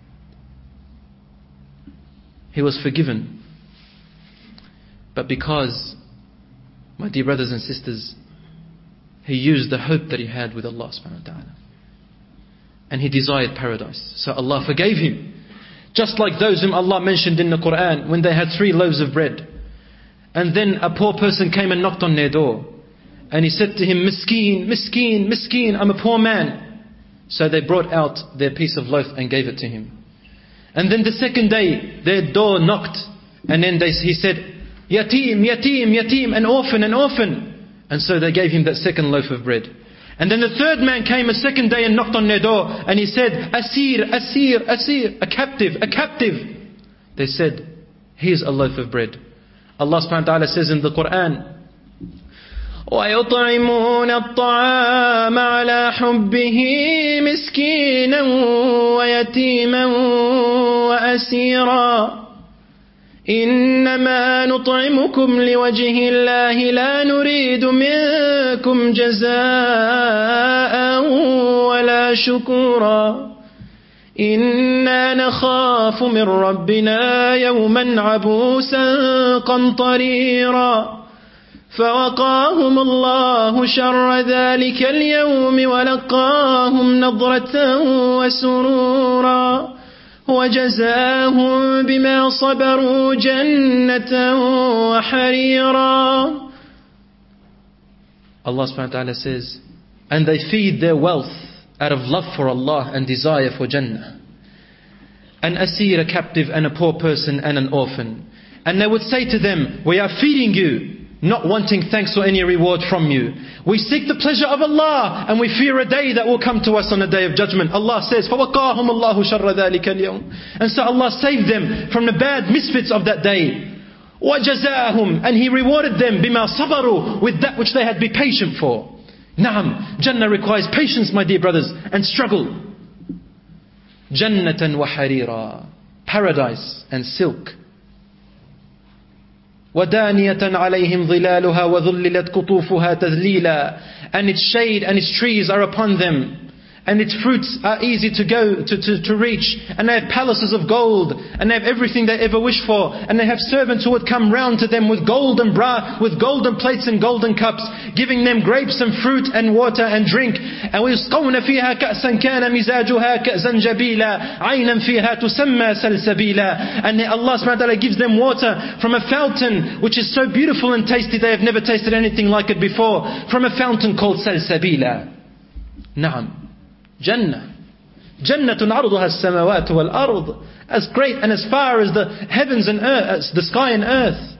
He was forgiven. But because, my dear brothers and sisters, he used the hope that he had with Allah subhanahu wa ta'ala. And he desired paradise. So Allah forgave him. Just like those whom Allah mentioned in the Quran when they had 3 loaves of bread. And then a poor person came and knocked on their door. And he said to him, Miskeen, Miskeen, Miskeen, I'm a poor man. So they brought out their piece of loaf and gave it to him. And then the second day, their door knocked. And then he said, Yatim, Yatim, Yatim, an orphan, an orphan. And so they gave him that second loaf of bread. And then the third man came a second day and knocked on their door. And he said, Asir, Asir, Asir, a captive, a captive. They said, here's a loaf of bread. Allah subhanahu wa ta'ala says in the Quran, وَيُطْعِمُونَ الطَّعَامَ عَلَى حُبِّهِ مِسْكِينًا وَيَتِيمًا وَأَسِيرًا إنما نطعمكم لوجه الله لا نريد منكم جزاء ولا شكورا إنا نخاف من ربنا يوما عبوسا قمطريرا فوقاهم الله شر ذلك اليوم ولقاهم نضرة وسرورا وجزاهم بما صبروا جنة وحريرا. Allah subhanahu wa ta'ala says, and they feed their wealth out of love for Allah and desire for Jannah. An asir, a captive, and a poor person, and an orphan. And they would say to them, we are feeding you, not wanting thanks or any reward from you. We seek the pleasure of Allah, and we fear a day that will come to us on the day of judgment. Allah says, فَوَقَاهُمُ اللَّهُ شَرَّ ذَلِكَ الْيَوْمِ. And so Allah saved them from the bad misfits of that day. وَجَزَاهُمْ. And He rewarded them بِمَا صَبَرُوا, with that which they had been patient for. Naam, Jannah requires patience, my dear brothers, and struggle. Jannatan wa harira, paradise and silk. وَدَانِيَةً عَلَيْهِمْ ظِلَالُهَا وَذُلِّلَتْ قُطُوفُهَا تَذْلِيلًا. And its shade and its trees are upon them, and its fruits are easy to go to reach, and they have palaces of gold, and they have everything they ever wish for, and they have servants who would come round to them with golden plates and golden cups, giving them grapes and fruit and water and drink. And وَيُسْقَوْنَ فِيهَا كَأْسًا كَانَ مِزَاجُهَا كَأْسًا جَبِيلًا عَيْنًا فِيهَا تُسَمَّى سَلْسَبِيلًا. And Allah subhanahu wa ta'ala gives them water from a fountain which is so beautiful and tasty they have never tasted anything like it before, from a fountain called Salsabila. Naam. Jannah. Jannatun arduha as-samawati wal-ard. As great and as far as the heavens and earth, as the sky and earth.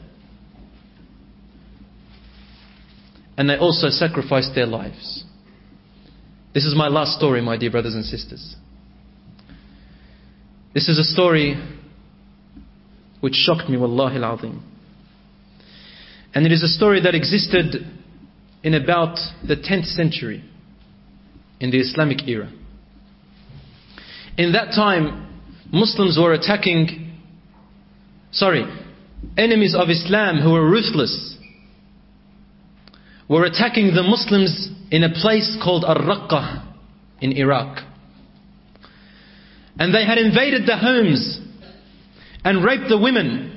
And they also sacrificed their lives. This is my last story, my dear brothers and sisters. This is a story which shocked me, wallahi al-azim. And it is a story that existed in about the 10th century. In the Islamic era. In that time, Muslims were enemies of Islam who were ruthless, were attacking the Muslims in a place called Ar-Raqqa in Iraq. And they had invaded the homes and raped the women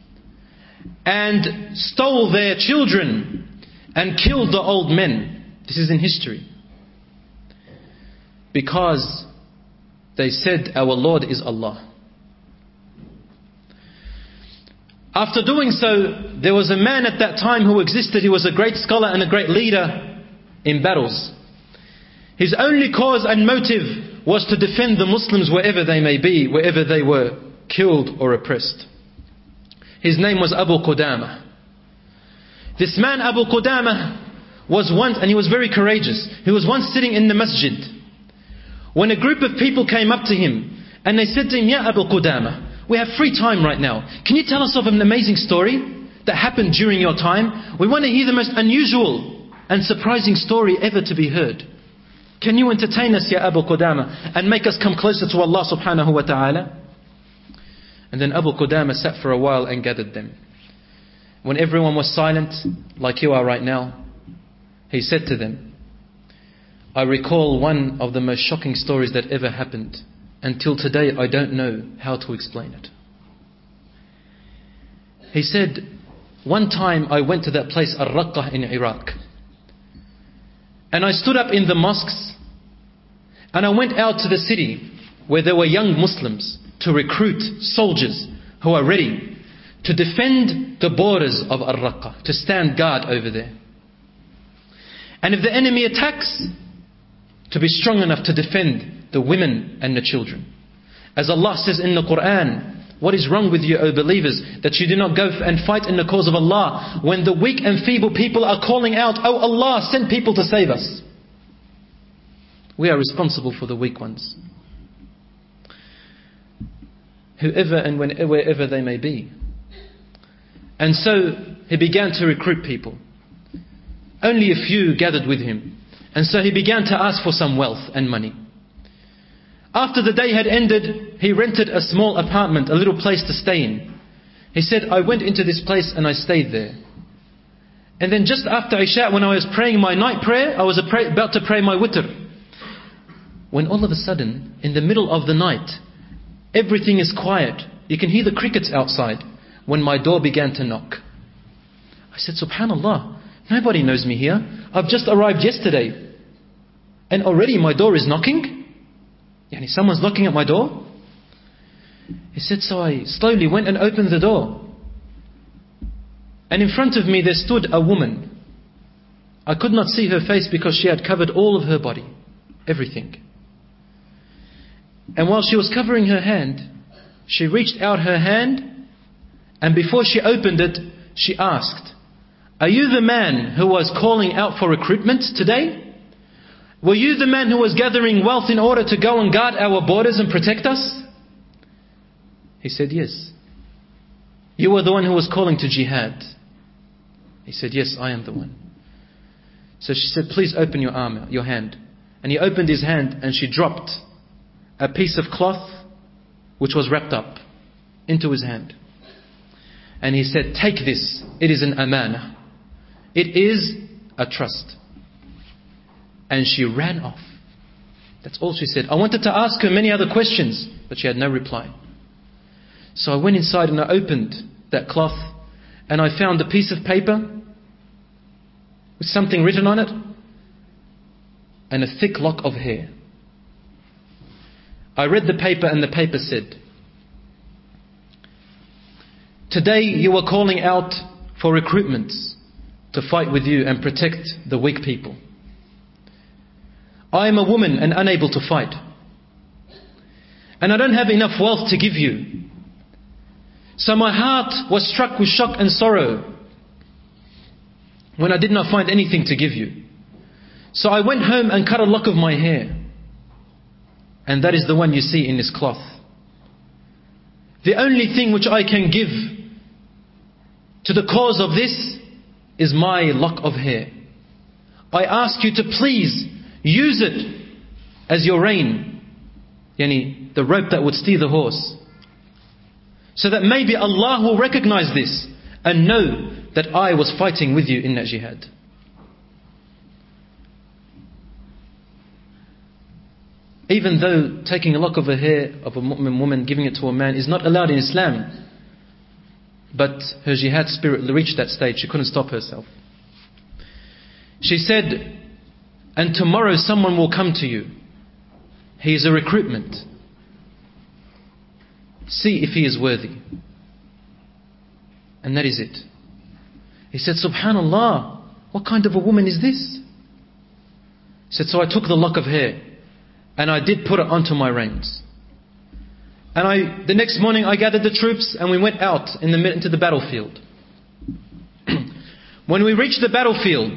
and stole their children and killed the old men. This is in history. Because they said, our Lord is Allah. After doing so, there was a man at that time who existed. He was a great scholar and a great leader in battles. His only cause and motive was to defend the Muslims wherever they may be, wherever they were killed or oppressed. His name was Abu Qudamah. This man, Abu Qudamah, was once, and he was very courageous, he was once sitting in the masjid, when a group of people came up to him and they said to him, Ya Abu Qudamah, we have free time right now. Can you tell us of an amazing story that happened during your time? We want to hear the most unusual and surprising story ever to be heard. Can you entertain us, Ya Abu Qudamah, and make us come closer to Allah subhanahu wa ta'ala? And then Abu Qudamah sat for a while and gathered them. When everyone was silent, like you are right now, he said to them, I recall one of the most shocking stories that ever happened. Until today, I don't know how to explain it. He said, one time I went to that place, Ar-Raqqa in Iraq. And I stood up in the mosques and I went out to the city where there were young Muslims to recruit soldiers who are ready to defend the borders of Ar-Raqqa, to stand guard over there. And if the enemy attacks, to be strong enough to defend the women and the children. As Allah says in the Quran, what is wrong with you, O believers, that you do not go and fight in the cause of Allah when the weak and feeble people are calling out, Oh Allah, send people to save us. We are responsible for the weak ones. Whoever and wherever they may be. And so he began to recruit people. Only a few gathered with him. And so he began to ask for some wealth and money. After the day had ended, he rented a small apartment, a little place to stay in. He said, I went into this place and I stayed there. And then just after Isha, when I was praying my night prayer, I was about to pray my witr. When all of a sudden, in the middle of the night, everything is quiet. You can hear the crickets outside. When my door began to knock. I said, Subhanallah, nobody knows me here. I've just arrived yesterday. And already my door is knocking? Yani someone's knocking at my door? He said, so I slowly went and opened the door. And in front of me there stood a woman. I could not see her face because she had covered all of her body. Everything. And while she was covering her hand, she reached out her hand, and before she opened it, she asked, are you the man who was calling out for recruitment today? Were you the man who was gathering wealth in order to go and guard our borders and protect us? He said, yes. You were the one who was calling to jihad. He said, yes, I am the one. So she said, please open your arm, your hand. And he opened his hand and she dropped a piece of cloth which was wrapped up into his hand. And he said, take this. It is an amana. It is a trust. And she ran off. That's all she said. I wanted to ask her many other questions, but she had no reply. So I went inside and I opened that cloth and I found a piece of paper with something written on it and a thick lock of hair. I read the paper and the paper said, today you are calling out for recruitments to fight with you and protect the weak people. I am a woman and unable to fight. And I don't have enough wealth to give you. So my heart was struck with shock and sorrow when I did not find anything to give you. So I went home and cut a lock of my hair. And that is the one you see in this cloth. The only thing which I can give to the cause of this is my lock of hair. I ask you to please use it as your rein. Yani the rope that would steer the horse. So that maybe Allah will recognize this and know that I was fighting with you in that jihad. Even though taking a lock of a hair of a mu'min woman, giving it to a man is not allowed in Islam. But her jihad spirit reached that stage. She couldn't stop herself. She said, and tomorrow someone will come to you. He is a recruitment. See if he is worthy. And that is it. He said, Subhanallah, what kind of a woman is this? He said, so I took the lock of hair and I did put it onto my reins. And the next morning I gathered the troops and we went out into the battlefield. When we reached the battlefield,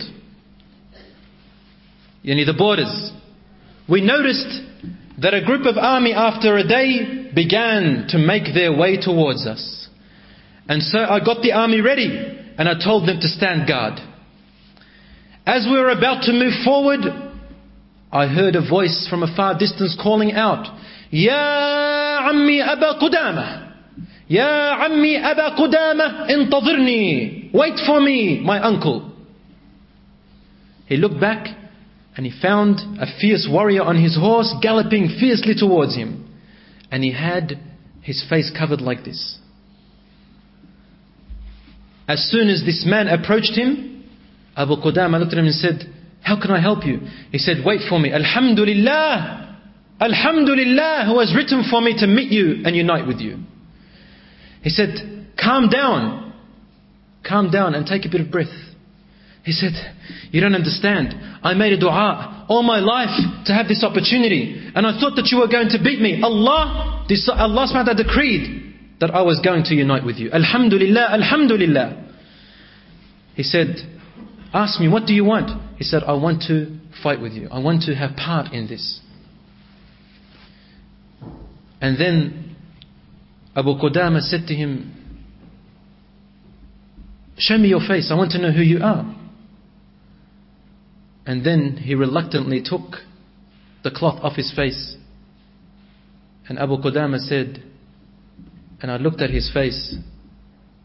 the borders, we noticed that a group of army after a day began to make their way towards us. And so I got the army ready and I told them to stand guard. As we were about to move forward, I heard a voice from a far distance calling out, Ya Ammi Aba Qudama, Ya Ammi Aba Qudama, intadhirni, wait for me, my uncle. He looked back and he found a fierce warrior on his horse galloping fiercely towards him. And he had his face covered like this. As soon as this man approached him, Abu Qudama looked at him and said, how can I help you? He said, wait for me. Alhamdulillah, Alhamdulillah, who has written for me to meet you and unite with you. He said, calm down and take a bit of breath. He said, you don't understand. I made a dua all my life to have this opportunity. And I thought that you were going to beat me. Allah subhanahu wa ta'ala decreed that I was going to unite with you. Alhamdulillah, Alhamdulillah. He said, ask me, what do you want? He said, I want to fight with you. I want to have part in this. And then Abu Qudama said to him, show me your face. I want to know who you are. And then he reluctantly took the cloth off his face. And Abu Qudama said, and I looked at his face,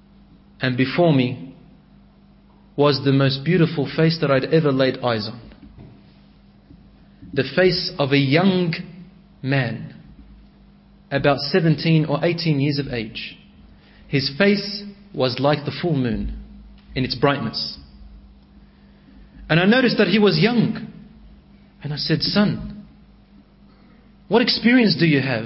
and before me was the most beautiful face that I'd ever laid eyes on. The face of a young man, about 17 or 18 years of age. His face was like the full moon in its brightness. And I noticed that he was young. And I said, "Son, what experience do you have?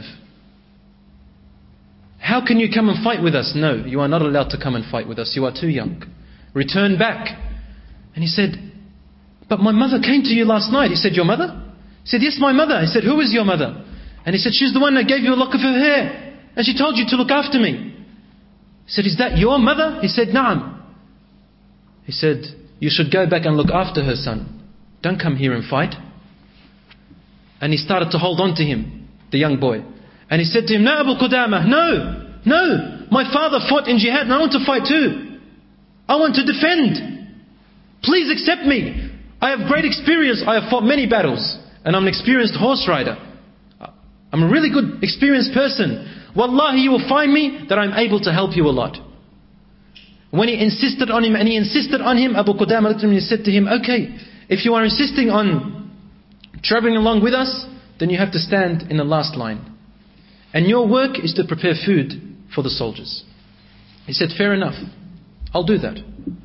How can you come and fight with us?" "No, you are not allowed to come and fight with us. You are too young. Return back." And he said, "But my mother came to you last night." He said, "Your mother?" He said, "Yes, my mother." He said, "Who is your mother?" And he said, "She's the one that gave you a lock of her hair. And she told you to look after me." He said, "Is that your mother?" He said, "Naam." He said, "You should go back and look after her, son. Don't come here and fight." And he started to hold on to him, the young boy. And he said to him, "No, Abu Qudamah, no. My father fought in jihad and I want to fight too. I want to defend. Please accept me. I have great experience. I have fought many battles. And I'm an experienced horse rider. I'm a really good, experienced person. Wallahi, you will find me that I'm able to help you a lot." When he insisted on him, Abu Qudamah looked at him and he said to him, "Okay, if you are insisting on traveling along with us, then you have to stand in the last line. And your work is to prepare food for the soldiers." He said, "Fair enough, I'll do that."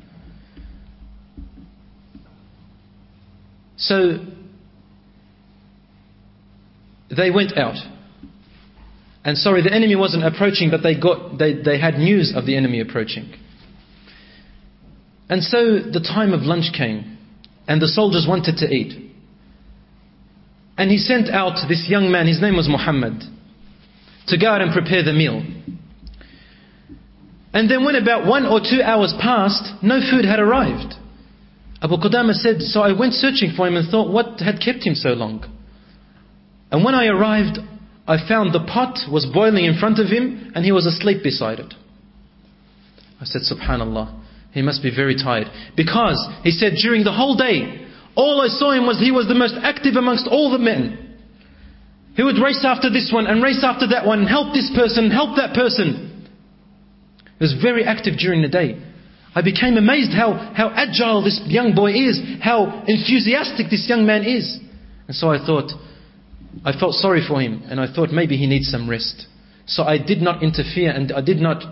So they went out. And the enemy wasn't approaching, but they had news of the enemy approaching. And so the time of lunch came, and the soldiers wanted to eat. And he sent out this young man, his name was Muhammad, to go out and prepare the meal. And then when about 1 or 2 hours passed, no food had arrived. Abu Qudamah said, "So I went searching for him and thought, what had kept him so long? And when I arrived, I found the pot was boiling in front of him and he was asleep beside it." I said, "Subhanallah, he must be very tired." Because he said, during the whole day, all I saw him was he was the most active amongst all the men. He would race after this one and race after that one and help this person, help that person. He was very active during the day. I became amazed how agile this young boy is, how enthusiastic this young man is. And so I felt sorry for him, and I thought maybe he needs some rest. So I did not interfere and I did not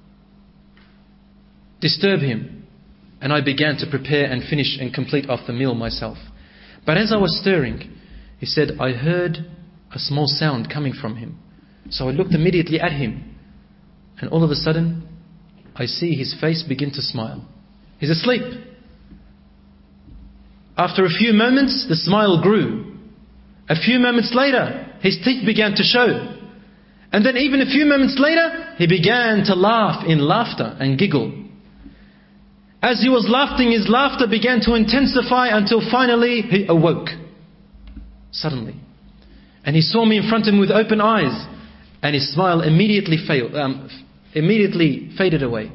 disturb him. And I began to prepare and finish and complete off the meal myself. But as I was stirring, he said, I heard a small sound coming from him. So I looked immediately at him. And all of a sudden, I see his face begin to smile. He's asleep. After a few moments, the smile grew. A few moments later, his teeth began to show. And then even a few moments later, he began to laugh in laughter and giggle. As he was laughing, his laughter began to intensify until finally he awoke. Suddenly. And he saw me in front of him with open eyes. And his smile immediately faded away.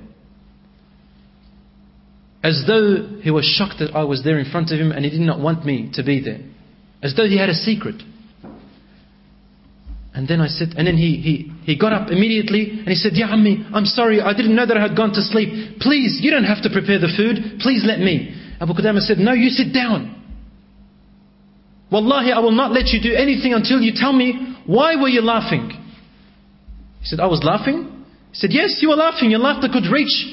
As though he was shocked that I was there in front of him and he did not want me to be there. As though he had a secret. And then he got up immediately and he said, Ya Ammi, I'm sorry, I didn't know that I had gone to sleep. Please, you don't have to prepare the food. Please let me. Abu Qudamah said, no, you sit down. Wallahi, I will not let you do anything until you tell me, why were you laughing? He said, I was laughing? He said, yes, you were laughing. Your laughter could reach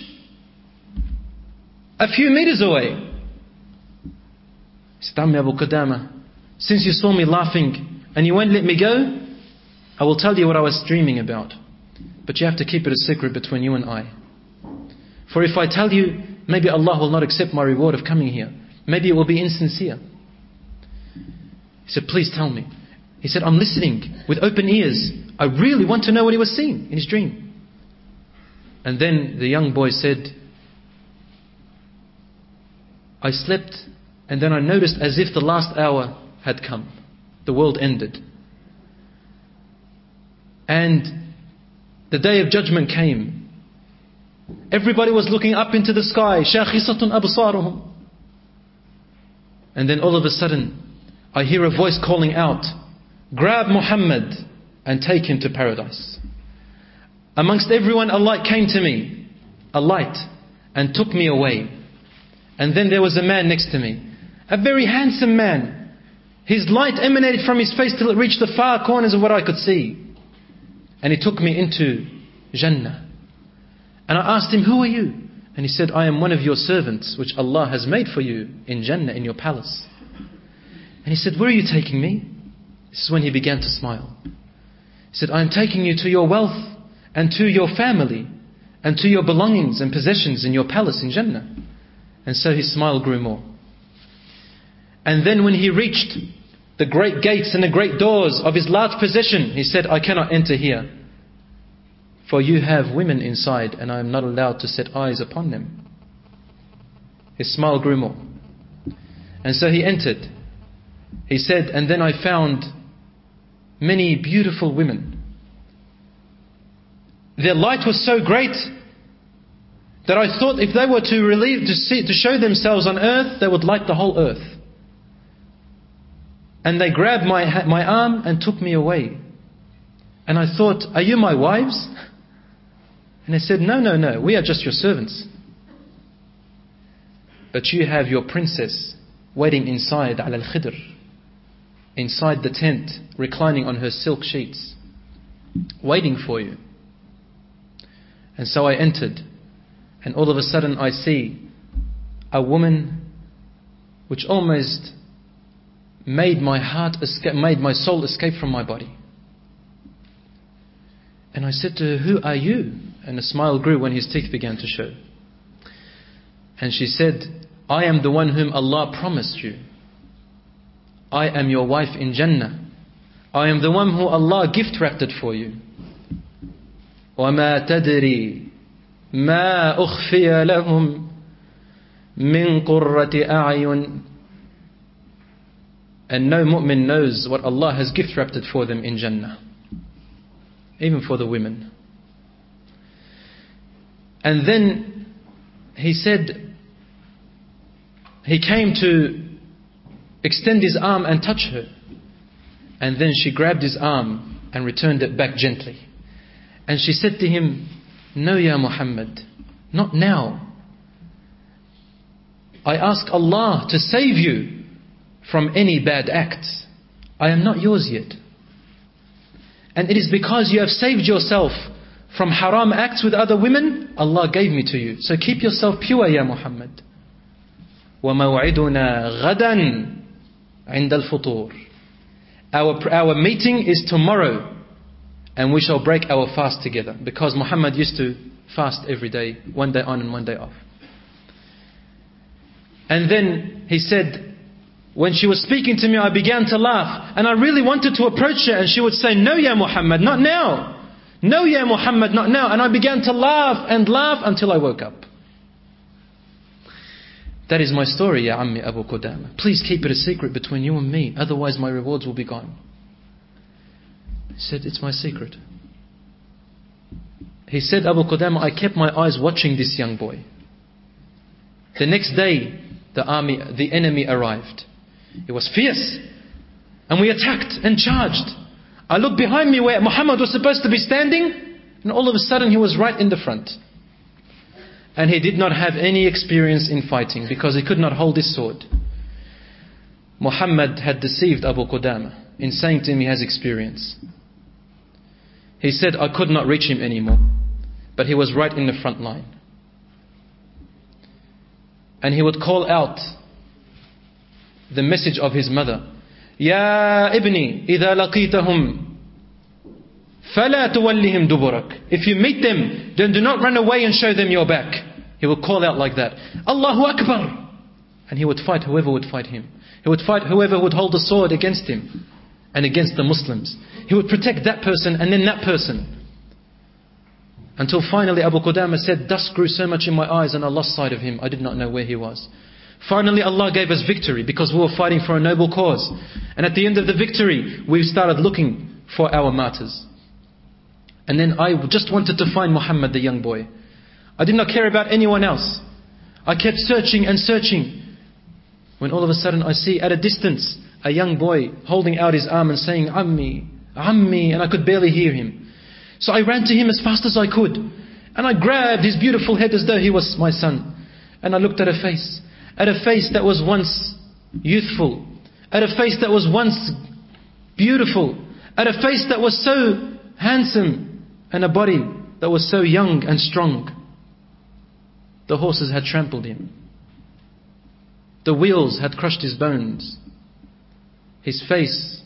a few meters away. He said, Ammi Abu Qudamah, since you saw me laughing and you won't let me go, I will tell you what I was dreaming about. But you have to keep it a secret between you and I. For if I tell you, maybe Allah will not accept my reward of coming here. Maybe it will be insincere. He said, please tell me. He said, I'm listening with open ears. I really want to know what he was seeing in his dream. And then the young boy said, I slept and then I noticed as if the last hour had come. The world ended. And the day of judgment came. Everybody was looking up into the sky. شَاخِصَةٌ أَبْصَارُهُمْ. And then all of a sudden, I hear a voice calling out, grab Muhammad and take him to paradise. Amongst everyone, a light came to me. A light. and took me away. And then there was a man next to me, a very handsome man. His light emanated from his face till it reached the far corners of what I could see. And he took me into Jannah. And I asked him, who are you? And he said, I am one of your servants, which Allah has made for you in Jannah, in your palace. And he said, where are you taking me? This is when he began to smile. He said, I am taking you to your wealth and to your family and to your belongings and possessions in your palace in Jannah. And so his smile grew more. And then when he reached the great gates and the great doors of his large possession, he said, I cannot enter here, for you have women inside and I am not allowed to set eyes upon them. His smile grew more. And so he entered. He said, and then I found many beautiful women. Their light was so great that I thought if they were to show themselves on earth, they would light the whole earth. And they grabbed my arm and took me away. And I thought, are you my wives? And they said, no, we are just your servants. But you have your princess waiting inside al-Khidr, inside the tent, reclining on her silk sheets, waiting for you. And so I entered, and all of a sudden I see a woman which almost made my soul escape from my body. And I said to her, who are you? And a smile grew when his teeth began to show. And she said, I am the one whom Allah promised you. I am your wife in Jannah. I am the one who Allah gift-wrapped it for you. وَمَا تَدْرِي مَا أُخْفِيَ لَهُمْ مِنْ قُرَّةِ أَعْيُنٍ. And no mu'min knows what Allah has gift-wrapped it for them in Jannah. Even for the women. And then he said, he came to extend his arm and touch her. And then she grabbed his arm and returned it back gently. And she said to him, no, Ya Muhammad, not now. I ask Allah to save you from any bad acts. I am not yours yet. And it is because you have saved yourself from haram acts with other women, Allah gave me to you. So keep yourself pure, Ya Muhammad. وَمَوْعِدُنَا غَدًا عِنْدَ الْفُطُورِ. Our meeting is tomorrow, and we shall break our fast together. Because Muhammad used to fast every day, one day on and one day off. And then he said, when she was speaking to me, I began to laugh. And I really wanted to approach her, and she would say, no, Ya Muhammad, not now. No, Ya Muhammad, not now. And I began to laugh and laugh until I woke up. That is my story, Ya Ammi Abu Qudama. Please keep it a secret between you and me, otherwise my rewards will be gone. He said, it's my secret. He said, Abu Qudama, I kept my eyes watching this young boy. The next day, the enemy arrived. It was fierce. And we attacked and charged. I looked behind me where Muhammad was supposed to be standing, and all of a sudden he was right in the front. And he did not have any experience in fighting because he could not hold his sword. Muhammad had deceived Abu Qudama in saying to him he has experience. He said, I could not reach him anymore. But he was right in the front line. And he would call out the message of his mother. Ya ibni, idha laqitahum, fala tuwallihim duburak. If you meet them, then do not run away and show them your back. He would call out like that. Allahu Akbar. And he would fight whoever would fight him. He would fight whoever would hold a sword against him and against the Muslims. He would protect that person and then that person. Until finally Abu Qudama said, dust grew so much in my eyes and I lost sight of him. I did not know where he was. Finally Allah gave us victory because we were fighting for a noble cause. And at the end of the victory, we started looking for our martyrs. And then I just wanted to find Muhammad, the young boy. I did not care about anyone else. I kept searching and searching. When all of a sudden I see at a distance a young boy holding out his arm and saying, Ammi, Ammi, and I could barely hear him. So I ran to him as fast as I could. And I grabbed his beautiful head as though he was my son. And I looked at a face that was once youthful, at a face that was once beautiful, at a face that was so handsome, and a body that was so young and strong. The horses had trampled him. The wheels had crushed his bones. His face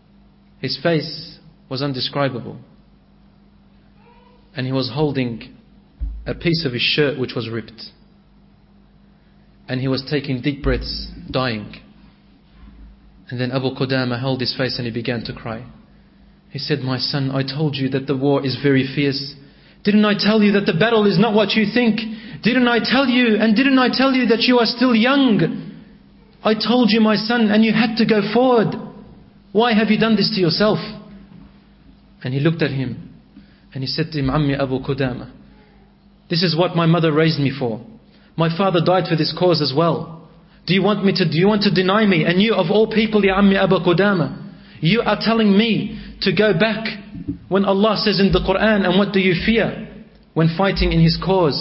was indescribable. And he was holding a piece of his shirt which was ripped. And he was taking deep breaths, dying. And then Abu Qudama held his face and he began to cry. He said, "My son, I told you that the war is very fierce. Didn't I tell you that the battle is not what you think? Didn't I tell you that you are still young? I told you, my son, and you had to go forward. Why have you done this to yourself?" And he looked at him and he said to him, "Ammi Abu Qudama, this is what my mother raised me for. My father died for this cause as well. Do you want to deny me? And you of all people, Ya Ammi Abu Qudama, you are telling me to go back when Allah says in the Quran, and what do you fear when fighting in His cause?"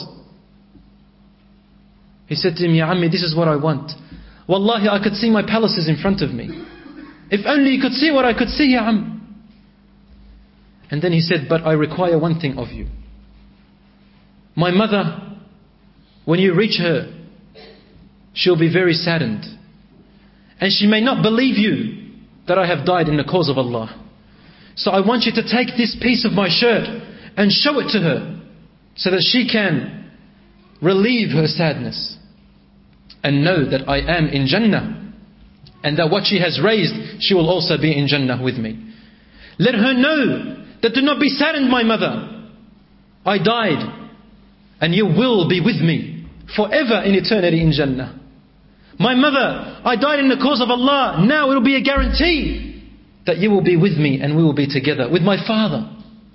He said to him, "Ya Ammi, this is what I want. Wallahi, I could see my palaces in front of me. If only you could see what I could see, Ya Am." And then he said, "But I require one thing of you. My mother, when you reach her, she'll be very saddened. And she may not believe you that I have died in the cause of Allah. So I want you to take this piece of my shirt and show it to her so that she can relieve her sadness and know that I am in Jannah, and that what she has raised, she will also be in Jannah with me. Let her know that do not be saddened, my mother. I died and you will be with me forever in eternity in Jannah. My mother, I died in the cause of Allah. Now it will be a guarantee that you will be with me and we will be together with my father."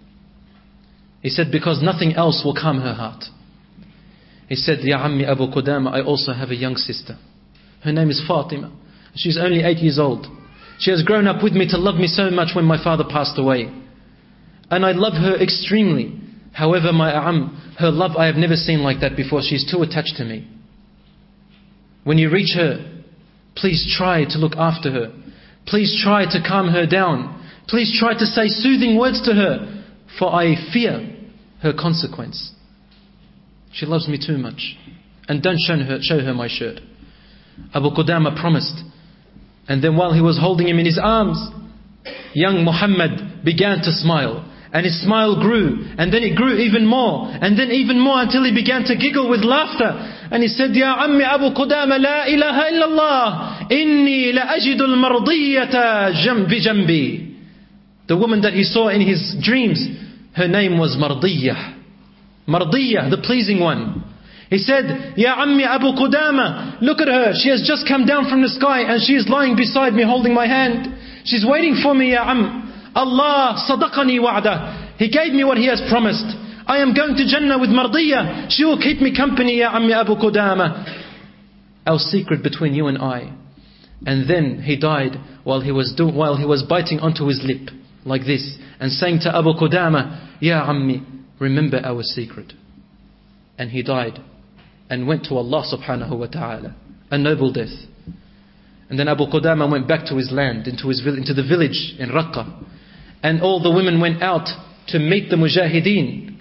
He said, because nothing else will calm her heart. He said, "Ya Ammi Abu Qudama, I also have a young sister. Her name is Fatima. She's only 8 years old. She has grown up with me to love me so much when my father passed away. And I love her extremely. However, my Am, her love I have never seen like that before. She's too attached to me. When you reach her, please try to look after her. Please try to calm her down. Please try to say soothing words to her, for I fear her consequence. She loves me too much. And don't show her my shirt." Abu Qudama promised. And then while he was holding him in his arms, young Muhammad began to smile. And his smile grew, and then it grew even more, and then even more, until he began to giggle with laughter. And he said, "Ya Ammi Abu Qudama, la ilaha illallah, inni la ajidu al-mardiyata bi jambi." The woman that he saw in his dreams, her name was Mardiyah. Mardiyah, the pleasing one. He said, "Ya Ammi Abu Qudama, look at her. She has just come down from the sky and she is lying beside me holding my hand. She's waiting for me, Ya Am. Allah sadaqani wa'dah. He gave me what He has promised. I am going to Jannah with Mardiyah. She will keep me company, Ya Ammi Abu Qudama. Our secret between you and I." And then he died while he was biting onto his lip like this and saying to Abu Qudama, "Ya Ammi, remember our secret." And he died and went to Allah subhanahu wa ta'ala, a noble death. And then Abu Qudama went back to his land, into the village in Raqqa. And all the women went out to meet the mujahideen.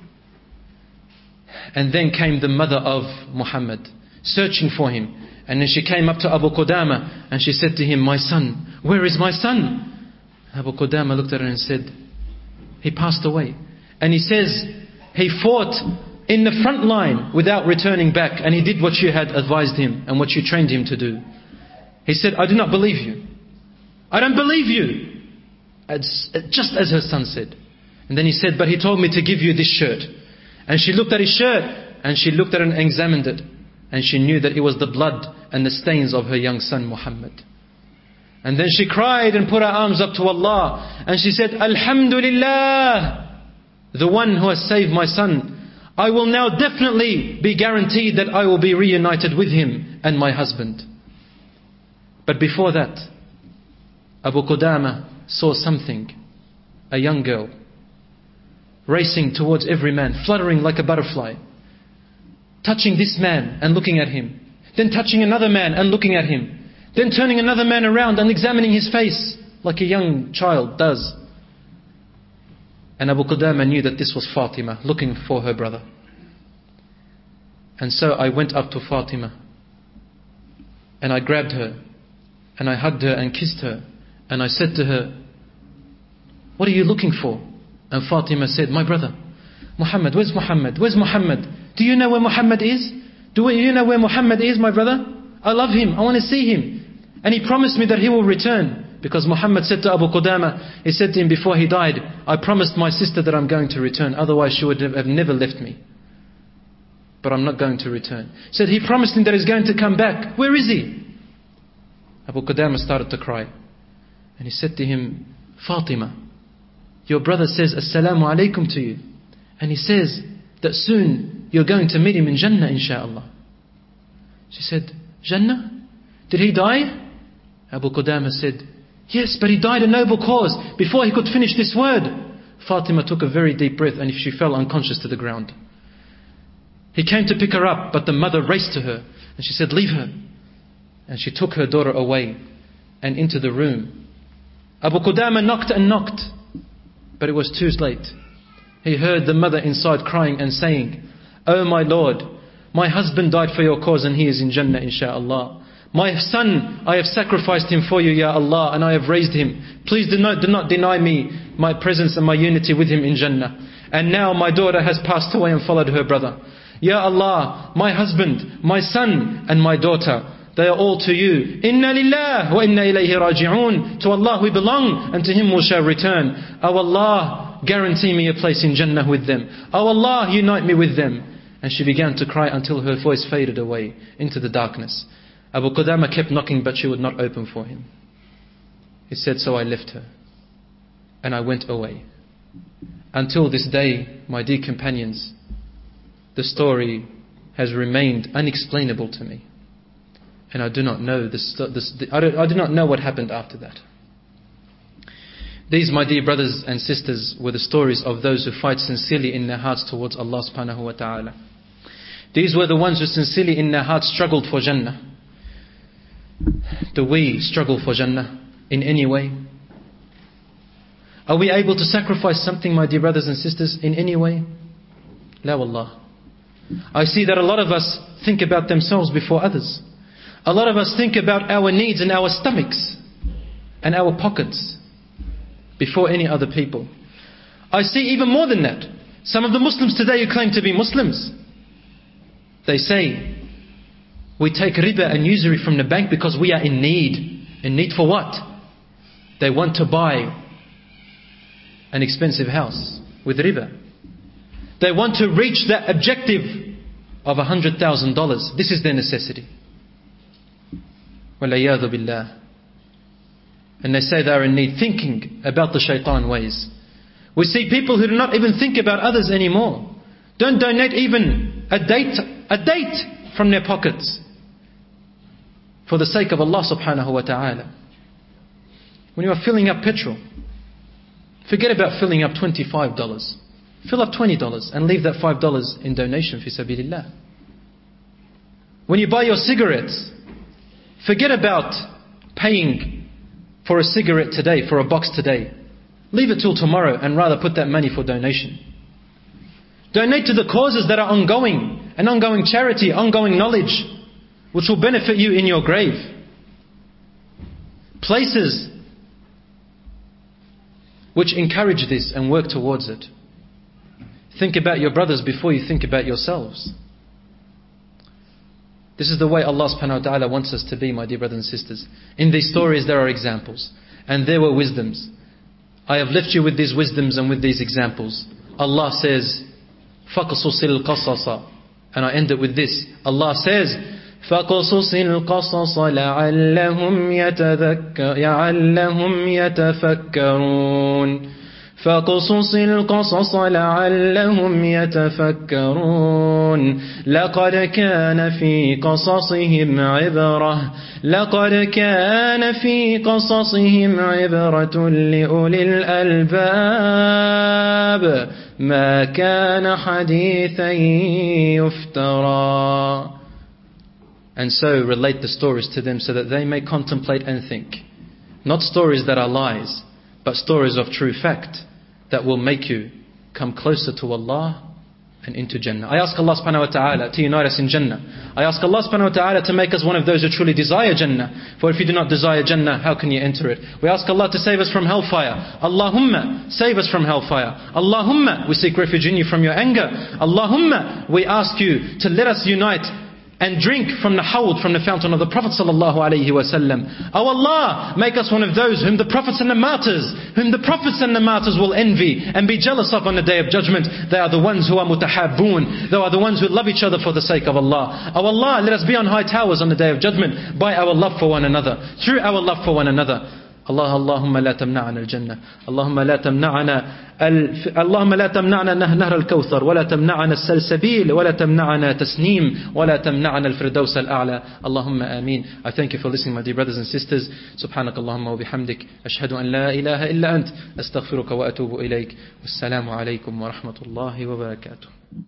And then came the mother of Muhammad, searching for him. And then she came up to Abu Qudama and she said to him, "My son, where is my son?" Abu Qudama looked at her and said, "He passed away." And he says, he fought in the front line without returning back. And he did what you had advised him and what you trained him to do. He said, "I do not believe you. I don't believe you." Just as her son said. And then he said, "But he told me to give you this shirt." And she looked at his shirt and she looked at it and examined it. And she knew that it was the blood and the stains of her young son Muhammad. And then she cried and put her arms up to Allah. And she said, "Alhamdulillah, the one who has saved my son. I will now definitely be guaranteed that I will be reunited with him and my husband." But before that, Abu Qudama saw something. A young girl racing towards every man, fluttering like a butterfly, touching this man and looking at him, then touching another man and looking at him, then turning another man around and examining his face like a young child does. And Abu Qudama knew that this was Fatima looking for her brother. And so I went up to Fatima and I grabbed her and I hugged her and kissed her and I said to her, "What are you looking for?" And Fatima said, "My brother, Muhammad. Where's Muhammad? Where's Muhammad? Do you know where Muhammad is? Do you know where Muhammad is, my brother? I love him. I want to see him. And he promised me that he will return." Because Muhammad said to Abu Qudama, he said to him before he died, "I promised my sister that I'm going to return. Otherwise she would have never left me. But I'm not going to return." He said he promised him that he's going to come back. Where is he? Abu Qudama started to cry. And he said to him, "Fatima, your brother says Assalamu alaikum to you. And he says that soon you're going to meet him in Jannah, inshaAllah." She said, "Jannah? Did he die?" Abu Qudama said, "Yes, but he died a noble cause." Before he could finish this word, Fatima took a very deep breath and she fell unconscious to the ground. He came to pick her up, but the mother raced to her and she said, "Leave her." And she took her daughter away and into the room. Abu Qudama knocked and knocked, but it was too late. He heard the mother inside crying and saying, "Oh my Lord, my husband died for your cause and he is in Jannah, inshaAllah. My son, I have sacrificed him for you, Ya Allah, and I have raised him. Please do not deny me my presence and my unity with him in Jannah. And now my daughter has passed away and followed her brother. Ya Allah, my husband, my son, and my daughter, they are all to you. Inna lillah wa inna ilayhi raji'un. To Allah we belong, and to Him we shall return. Oh Allah, guarantee me a place in Jannah with them. Oh Allah, unite me with them." And she began to cry until her voice faded away into the darkness. Abu Qudama kept knocking, but she would not open for him. He said, "So I left her and I went away." Until this day, my dear companions, the story has remained unexplainable to me. And I do not know I do not know what happened after that. These, my dear brothers and sisters, were the stories of those who fight sincerely in their hearts towards Allah subhanahu wa ta'ala. These were the ones who sincerely in their hearts struggled for Jannah. Do we struggle for Jannah in any way? Are we able to sacrifice something, my dear brothers and sisters, in any way? La wallah. I see that a lot of us think about themselves before others. A lot of us think about our needs and our stomachs and our pockets before any other people. I see even more than that. Some of the Muslims today who claim to be Muslims, they say, "We take riba and usury from the bank because we are in need." In need for what? They want to buy an expensive house with riba. They want to reach that objective of $100,000. This is their necessity. وَالْعِيَاذُ بِاللَّهِ. And they say they are in need, thinking about the shaitan ways. We see people who do not even think about others anymore. Don't donate even a date from their pockets for the sake of Allah subhanahu wa ta'ala. When you are filling up petrol, forget about filling up $25. Fill up $20 and leave that $5 in donation fi sabilillah. When you buy your cigarettes, forget about paying for a cigarette today, for a box today. Leave it till tomorrow and rather put that money for donation. Donate to the causes that are ongoing, an ongoing charity, ongoing knowledge, which will benefit you in your grave. Places which encourage this and work towards it. Think about your brothers before you think about yourselves. This is the way Allah subhanahu wa ta'ala wants us to be, my dear brothers and sisters. In these stories there are examples, and there were wisdoms. I have left you with these wisdoms and with these examples. Allah says, فَقْصُصِ الْقَصَصَ. And I end it with this. Allah says, فَقْصُصِ الْقَصَصَ لَعَلَّهُمْ يَتَفَكَّرُونَ فَقْصُصِ الْقَصَصَ لَعَلَّهُمْ يَتَفَكَّرُونَ لَقَدْ كَانَ فِي قَصَصِهِمْ عِبْرَةٌ لَقَدْ كَانَ فِي قَصَصِهِمْ عِبْرَةٌ لِأُولِي الْأَلْبَابِ ما كان حديثا يفترى. And so relate the stories to them so that they may contemplate and think. Not stories that are lies, but stories of true fact that will make you come closer to Allah and into Jannah. I ask Allah subhanahu wa ta'ala to unite us in Jannah. I ask Allah subhanahu wa ta'ala to make us one of those who truly desire Jannah. For if you do not desire Jannah, how can you enter it? We ask Allah to save us from hellfire. Allahumma, save us from hellfire. Allahumma, we seek refuge in you from your anger. Allahumma, we ask you to let us unite and drink from the hawd, from the fountain of the Prophet sallallahu alaihi wasallam. Oh Allah, make us one of those whom the prophets and the martyrs will envy and be jealous of on the day of judgment. They are the ones who are mutahabboon. They are the ones who love each other for the sake of Allah. Oh Allah, let us be on high towers on the day of judgment by our love for one another, through our love for one another. اللهم لا تمنعنا الجنة، اللهم لا تمنعنا نهر الكوثر، ولا تمنعنا السلسبيل، ولا تمنعنا تسنيم، ولا تمنعنا الفردوس الأعلى. اللهم آمين. I thank you for listening, my dear brothers and sisters. سبحانك اللهم وبحمدك أشهد أن لا إله إلا أنت أستغفرك وأتوب إليك. والسلام عليكم ورحمة الله وبركاته.